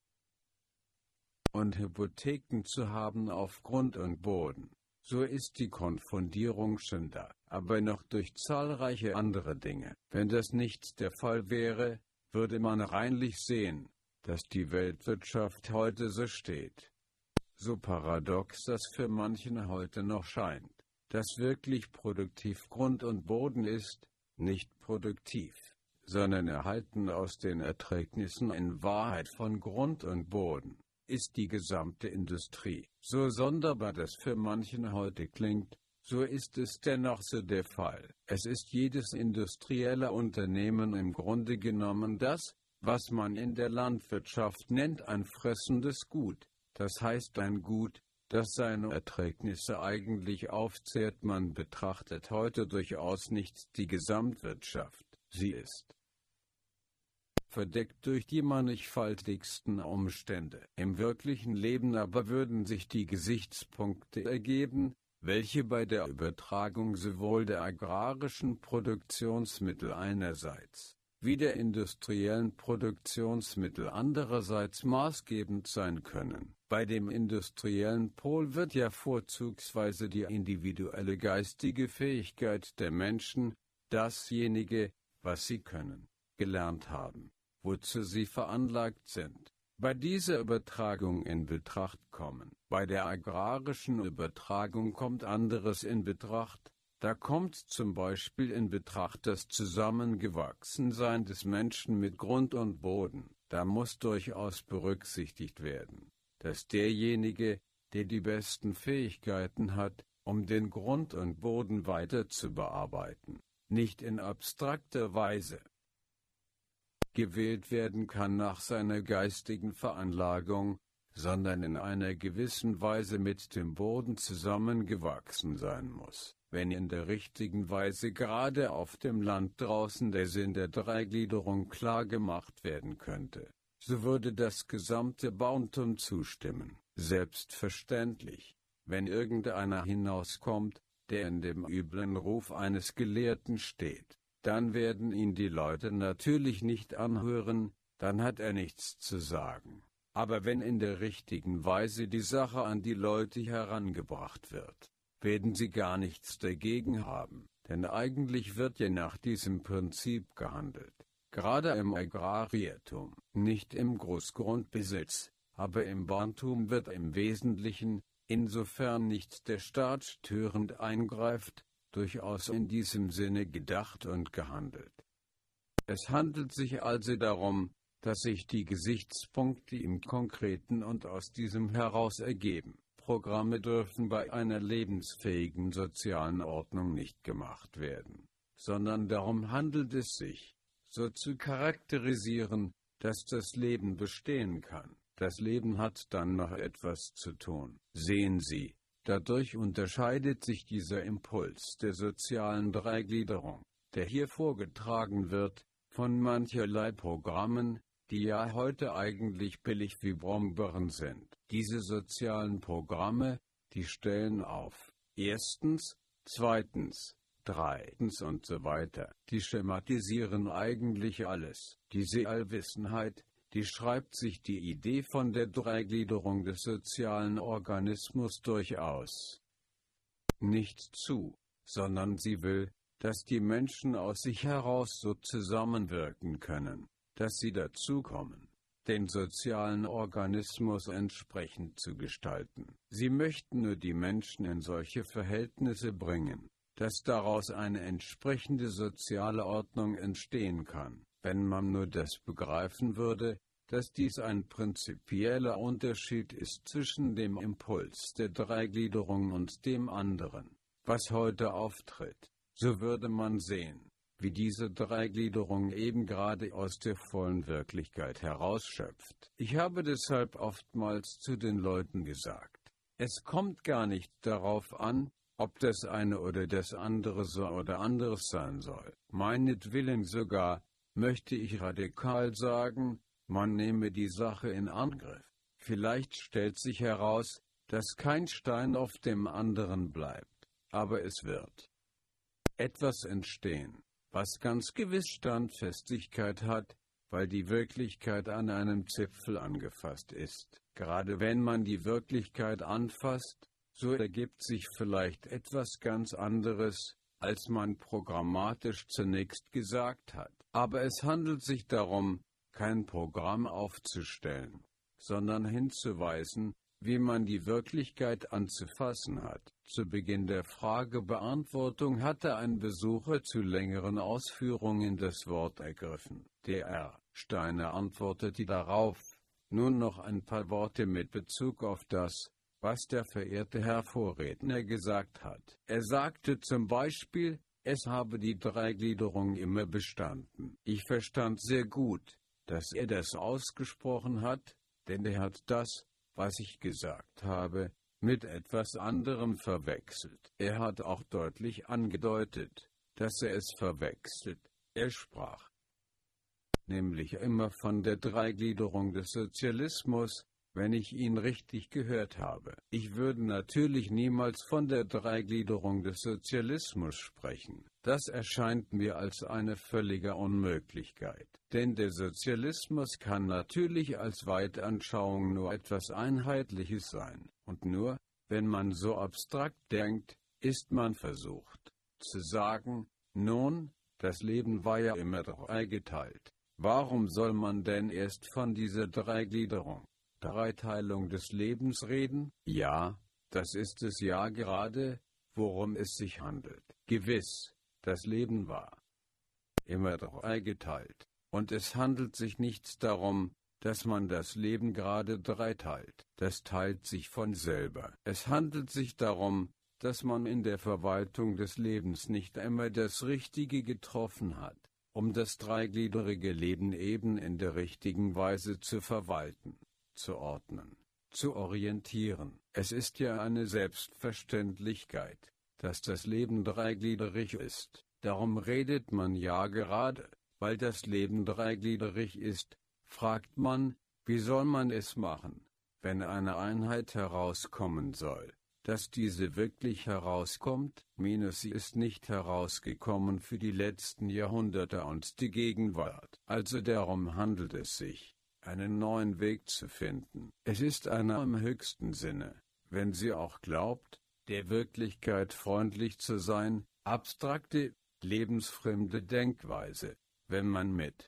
und Hypotheken zu haben auf Grund und Boden. So ist die Konfundierung schon da, aber noch durch zahlreiche andere Dinge. Wenn das nicht der Fall wäre, würde man reinlich sehen, dass die Weltwirtschaft heute so steht. So paradox das für manchen heute noch scheint, dass wirklich produktiv Grund und Boden ist, nicht produktiv, sondern erhalten aus den Erträgnissen in Wahrheit von Grund und Boden, ist die gesamte Industrie. So sonderbar das für manchen heute klingt, so ist es dennoch so der Fall. Es ist jedes industrielle Unternehmen im Grunde genommen das, was man in der Landwirtschaft nennt, ein fressendes Gut. Das heißt ein Gut, das seine Erträgnisse eigentlich aufzehrt. Man betrachtet heute durchaus nicht die Gesamtwirtschaft. Sie ist verdeckt durch die mannigfaltigsten Umstände. Im wirklichen Leben aber würden sich die Gesichtspunkte ergeben, welche bei der Übertragung sowohl der agrarischen Produktionsmittel einerseits wie der industriellen Produktionsmittel andererseits maßgebend sein können. Bei dem industriellen Pol wird ja vorzugsweise die individuelle geistige Fähigkeit der Menschen, dasjenige, was sie können, gelernt haben, wozu sie veranlagt sind, bei dieser Übertragung in Betracht kommen. Bei der agrarischen Übertragung kommt anderes in Betracht. Da kommt zum Beispiel in Betracht das Zusammengewachsensein des Menschen mit Grund und Boden. Da muss durchaus berücksichtigt werden, dass derjenige, der die besten Fähigkeiten hat, um den Grund und Boden weiter zu bearbeiten, nicht in abstrakter Weise gewählt werden kann nach seiner geistigen Veranlagung, sondern in einer gewissen Weise mit dem Boden zusammengewachsen sein muss. Wenn in der richtigen Weise gerade auf dem Land draußen der Sinn der Dreigliederung klar gemacht werden könnte, so würde das gesamte Bauerntum zustimmen. Selbstverständlich, wenn irgendeiner hinauskommt, der in dem üblen Ruf eines Gelehrten steht, dann werden ihn die Leute natürlich nicht anhören, dann hat er nichts zu sagen. Aber wenn in der richtigen Weise die Sache an die Leute herangebracht wird, werden sie gar nichts dagegen haben, denn eigentlich wird ja nach diesem Prinzip gehandelt. Gerade im Agrariertum, nicht im Großgrundbesitz, aber im Bauerntum wird im Wesentlichen, insofern nicht der Staat störend eingreift, durchaus in diesem Sinne gedacht und gehandelt. Es handelt sich also darum, dass sich die Gesichtspunkte im Konkreten und aus diesem heraus ergeben. Programme dürfen bei einer lebensfähigen sozialen Ordnung nicht gemacht werden, sondern darum handelt es sich, so zu charakterisieren, dass das Leben bestehen kann. Das Leben hat dann noch etwas zu tun. Sehen Sie, dadurch unterscheidet sich dieser Impuls der sozialen Dreigliederung, der hier vorgetragen wird, von mancherlei Programmen, die ja heute eigentlich billig wie Brombeeren sind. Diese sozialen Programme, die stellen auf. Erstens, zweitens, drittens und so weiter. Die schematisieren eigentlich alles. Diese Allwissenheit, die schreibt sich die Idee von der Dreigliederung des sozialen Organismus durchaus nicht zu, sondern sie will, dass die Menschen aus sich heraus so zusammenwirken können, dass sie dazukommen, den sozialen Organismus entsprechend zu gestalten. Sie möchten nur die Menschen in solche Verhältnisse bringen, dass daraus eine entsprechende soziale Ordnung entstehen kann. Wenn man nur das begreifen würde, dass dies ein prinzipieller Unterschied ist zwischen dem Impuls der Dreigliederung und dem anderen, was heute auftritt, so würde man sehen, wie diese Dreigliederung eben gerade aus der vollen Wirklichkeit herausschöpft. Ich habe deshalb oftmals zu den Leuten gesagt, es kommt gar nicht darauf an, ob das eine oder das andere so oder anderes sein soll. Meinetwillen sogar, möchte ich radikal sagen, man nehme die Sache in Angriff. Vielleicht stellt sich heraus, dass kein Stein auf dem anderen bleibt, aber es wird etwas entstehen, was ganz gewiss Standfestigkeit hat, weil die Wirklichkeit an einem Zipfel angefasst ist. Gerade wenn man die Wirklichkeit anfasst, so ergibt sich vielleicht etwas ganz anderes, als man programmatisch zunächst gesagt hat. Aber es handelt sich darum, kein Programm aufzustellen, sondern hinzuweisen, wie man die Wirklichkeit anzufassen hat. Zu Beginn der Fragebeantwortung hatte ein Besucher zu längeren Ausführungen das Wort ergriffen. Der Herr Steiner antwortete darauf: Nun noch ein paar Worte mit Bezug auf das, was der verehrte Herr Vorredner gesagt hat. Er sagte zum Beispiel, es habe die Dreigliederung immer bestanden. Ich verstand sehr gut, dass er das ausgesprochen hat, denn er hat das, was ich gesagt habe, mit etwas anderem verwechselt. Er hat auch deutlich angedeutet, dass er es verwechselt. Er sprach nämlich immer von der Dreigliederung des Sozialismus, wenn ich ihn richtig gehört habe. Ich würde natürlich niemals von der Dreigliederung des Sozialismus sprechen. Das erscheint mir als eine völlige Unmöglichkeit. Denn der Sozialismus kann natürlich als Weltanschauung nur etwas Einheitliches sein. Und nur, wenn man so abstrakt denkt, ist man versucht zu sagen, nun, das Leben war ja immer dreigeteilt. Warum soll man denn erst von dieser Dreigliederung, Dreiteilung des Lebens reden? Ja, das ist es ja gerade, worum es sich handelt. Gewiss, das Leben war immer dreigeteilt. Und es handelt sich nicht darum, dass man das Leben gerade dreiteilt. Das teilt sich von selber. Es handelt sich darum, dass man in der Verwaltung des Lebens nicht immer das Richtige getroffen hat, um das dreigliedrige Leben eben in der richtigen Weise zu verwalten, zu ordnen, zu orientieren. Es ist ja eine Selbstverständlichkeit, dass das Leben dreigliedrig ist. Darum redet man ja gerade, weil das Leben dreigliedrig ist, fragt man, wie soll man es machen, wenn eine Einheit herauskommen soll. Dass diese wirklich herauskommt, minus sie ist nicht herausgekommen für die letzten Jahrhunderte und die Gegenwart. Also darum handelt es sich, einen neuen Weg zu finden. Es ist einer im höchsten Sinne, wenn sie auch glaubt, der Wirklichkeit freundlich zu sein, abstrakte, lebensfremde Denkweise, wenn man mit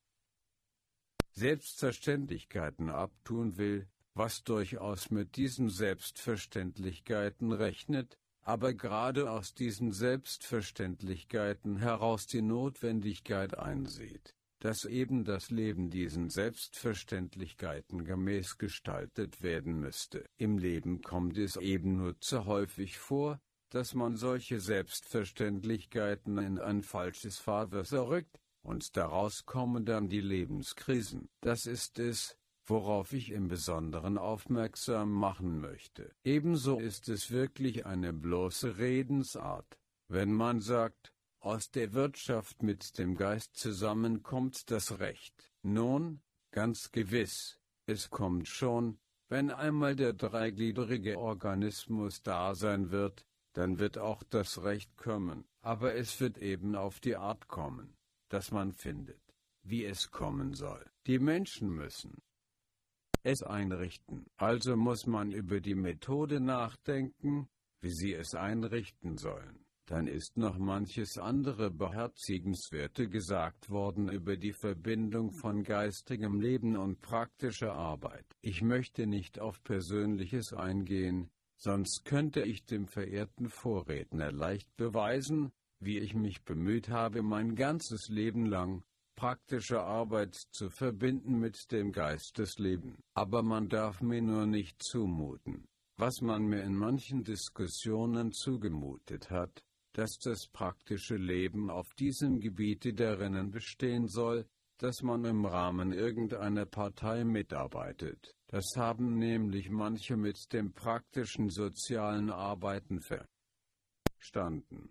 Selbstverständlichkeiten abtun will, was durchaus mit diesen Selbstverständlichkeiten rechnet, aber gerade aus diesen Selbstverständlichkeiten heraus die Notwendigkeit einsieht, dass eben das Leben diesen Selbstverständlichkeiten gemäß gestaltet werden müsste. Im Leben kommt es eben nur zu häufig vor, dass man solche Selbstverständlichkeiten in ein falsches Fahrwasser rückt, und daraus kommen dann die Lebenskrisen. Das ist es, worauf ich im Besonderen aufmerksam machen möchte. Ebenso ist es wirklich eine bloße Redensart, wenn man sagt, aus der Wirtschaft mit dem Geist zusammen kommt das Recht. Nun, ganz gewiss, es kommt schon, wenn einmal der dreigliedrige Organismus da sein wird, dann wird auch das Recht kommen, aber es wird eben auf die Art kommen, dass man findet, wie es kommen soll. Die Menschen müssen es einrichten. Also muss man über die Methode nachdenken, wie sie es einrichten sollen. Dann ist noch manches andere Beherzigenswerte gesagt worden über die Verbindung von geistigem Leben und praktischer Arbeit. Ich möchte nicht auf Persönliches eingehen, sonst könnte ich dem verehrten Vorredner leicht beweisen, wie ich mich bemüht habe, mein ganzes Leben lang praktische Arbeit zu verbinden mit dem Geistesleben. Aber man darf mir nur nicht zumuten, was man mir in manchen Diskussionen zugemutet hat, dass das praktische Leben auf diesem Gebiete darin bestehen soll, dass man im Rahmen irgendeiner Partei mitarbeitet. Das haben nämlich manche mit dem praktischen sozialen Arbeiten verstanden.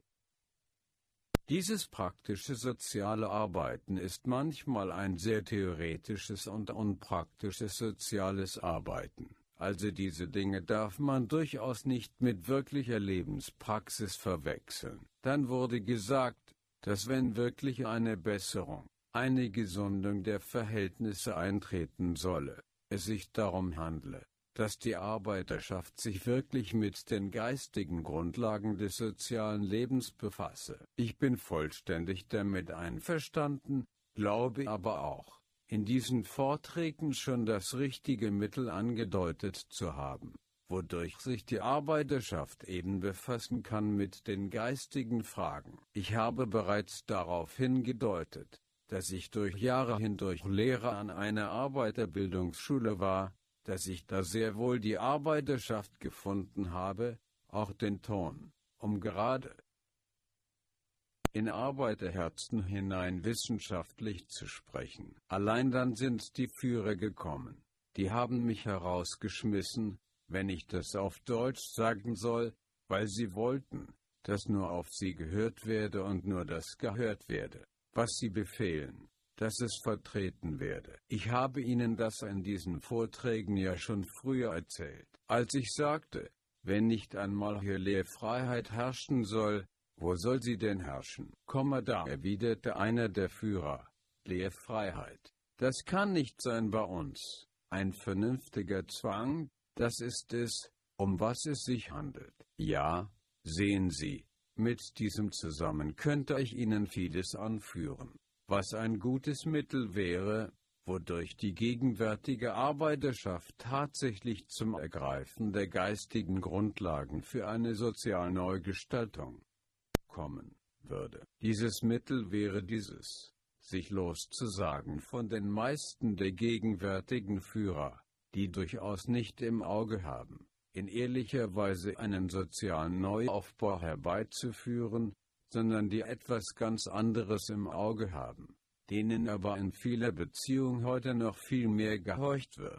Dieses praktische soziale Arbeiten ist manchmal ein sehr theoretisches und unpraktisches soziales Arbeiten. Also diese Dinge darf man durchaus nicht mit wirklicher Lebenspraxis verwechseln. Dann wurde gesagt, dass wenn wirklich eine Besserung, eine Gesundung der Verhältnisse eintreten solle, es sich darum handle, dass die Arbeiterschaft sich wirklich mit den geistigen Grundlagen des sozialen Lebens befasse. Ich bin vollständig damit einverstanden, glaube aber auch, in diesen Vorträgen schon das richtige Mittel angedeutet zu haben, wodurch sich die Arbeiterschaft eben befassen kann mit den geistigen Fragen. Ich habe bereits darauf hingedeutet, dass ich durch Jahre hindurch Lehrer an einer Arbeiterbildungsschule war, dass ich da sehr wohl die Arbeiterschaft gefunden habe, auch den Ton, um gerade in Arbeiterherzen hinein wissenschaftlich zu sprechen. Allein dann sind die Führer gekommen, die haben mich herausgeschmissen, wenn ich das auf Deutsch sagen soll, weil sie wollten, dass nur auf sie gehört werde und nur das gehört werde, was sie befehlen, dass es vertreten werde. Ich habe Ihnen das in diesen Vorträgen ja schon früher erzählt, als ich sagte, wenn nicht einmal hier Lehrfreiheit herrschen soll, wo soll sie denn herrschen? Komma da, erwiderte einer der Führer, Lehrfreiheit. Das kann nicht sein bei uns. Ein vernünftiger Zwang, das ist es, um was es sich handelt. Ja, sehen Sie, mit diesem zusammen könnte ich Ihnen vieles anführen, was ein gutes Mittel wäre, wodurch die gegenwärtige Arbeiterschaft tatsächlich zum Ergreifen der geistigen Grundlagen für eine Sozialneugestaltung kommen würde. Dieses Mittel wäre dieses, sich loszusagen von den meisten der gegenwärtigen Führer, die durchaus nicht im Auge haben, in ehrlicher Weise einen sozialen Neuaufbau herbeizuführen, sondern die etwas ganz anderes im Auge haben, denen aber in vieler Beziehung heute noch viel mehr gehorcht wird.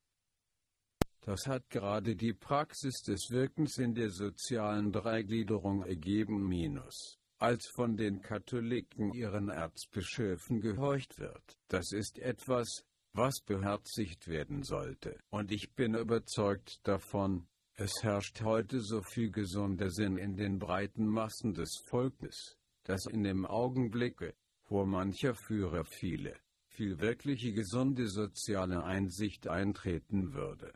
Das hat gerade die Praxis des Wirkens in der sozialen Dreigliederung ergeben, minus, als von den Katholiken ihren Erzbischöfen gehorcht wird. Das ist etwas, was beherzigt werden sollte. Und ich bin überzeugt davon, es herrscht heute so viel gesunder Sinn in den breiten Massen des Volkes, dass in dem Augenblicke, wo mancher Führer viele, viel wirkliche gesunde soziale Einsicht eintreten würde.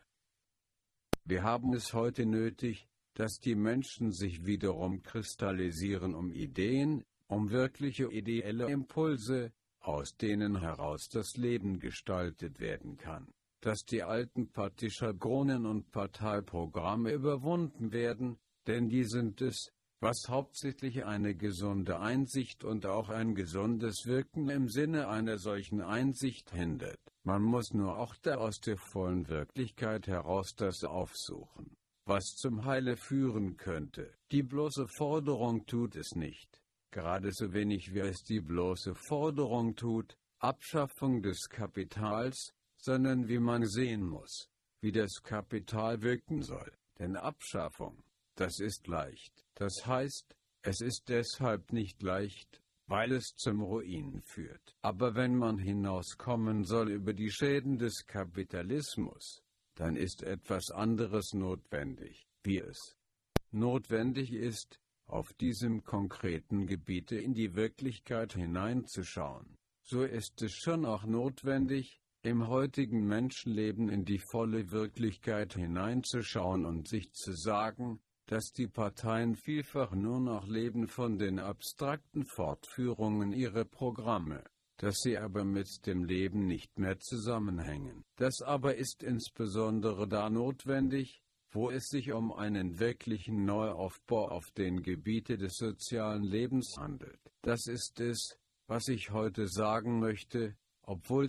Wir haben es heute nötig, dass die Menschen sich wiederum kristallisieren um Ideen, um wirkliche ideelle Impulse, aus denen heraus das Leben gestaltet werden kann, dass die alten Parteischargonen und Parteiprogramme überwunden werden, denn die sind es, was hauptsächlich eine gesunde Einsicht und auch ein gesundes Wirken im Sinne einer solchen Einsicht hindert. Man muss nur auch da aus der vollen Wirklichkeit heraus das aufsuchen, was zum Heile führen könnte. Die bloße Forderung tut es nicht, gerade so wenig wie es die bloße Forderung tut, Abschaffung des Kapitals, sondern wie man sehen muss, wie das Kapital wirken soll. Denn Abschaffung, das ist leicht. Das heißt, es ist deshalb nicht leicht, weil es zum Ruin führt. Aber wenn man hinauskommen soll über die Schäden des Kapitalismus, dann ist etwas anderes notwendig, wie es notwendig ist, auf diesem konkreten Gebiete in die Wirklichkeit hineinzuschauen. So ist es schon auch notwendig, im heutigen Menschenleben in die volle Wirklichkeit hineinzuschauen und sich zu sagen, dass die Parteien vielfach nur noch leben von den abstrakten Fortführungen ihrer Programme, dass sie aber mit dem Leben nicht mehr zusammenhängen. Das aber ist insbesondere da notwendig, wo es sich um einen wirklichen Neuaufbau auf den Gebieten des sozialen Lebens handelt. Das ist es, was ich heute sagen möchte, obwohl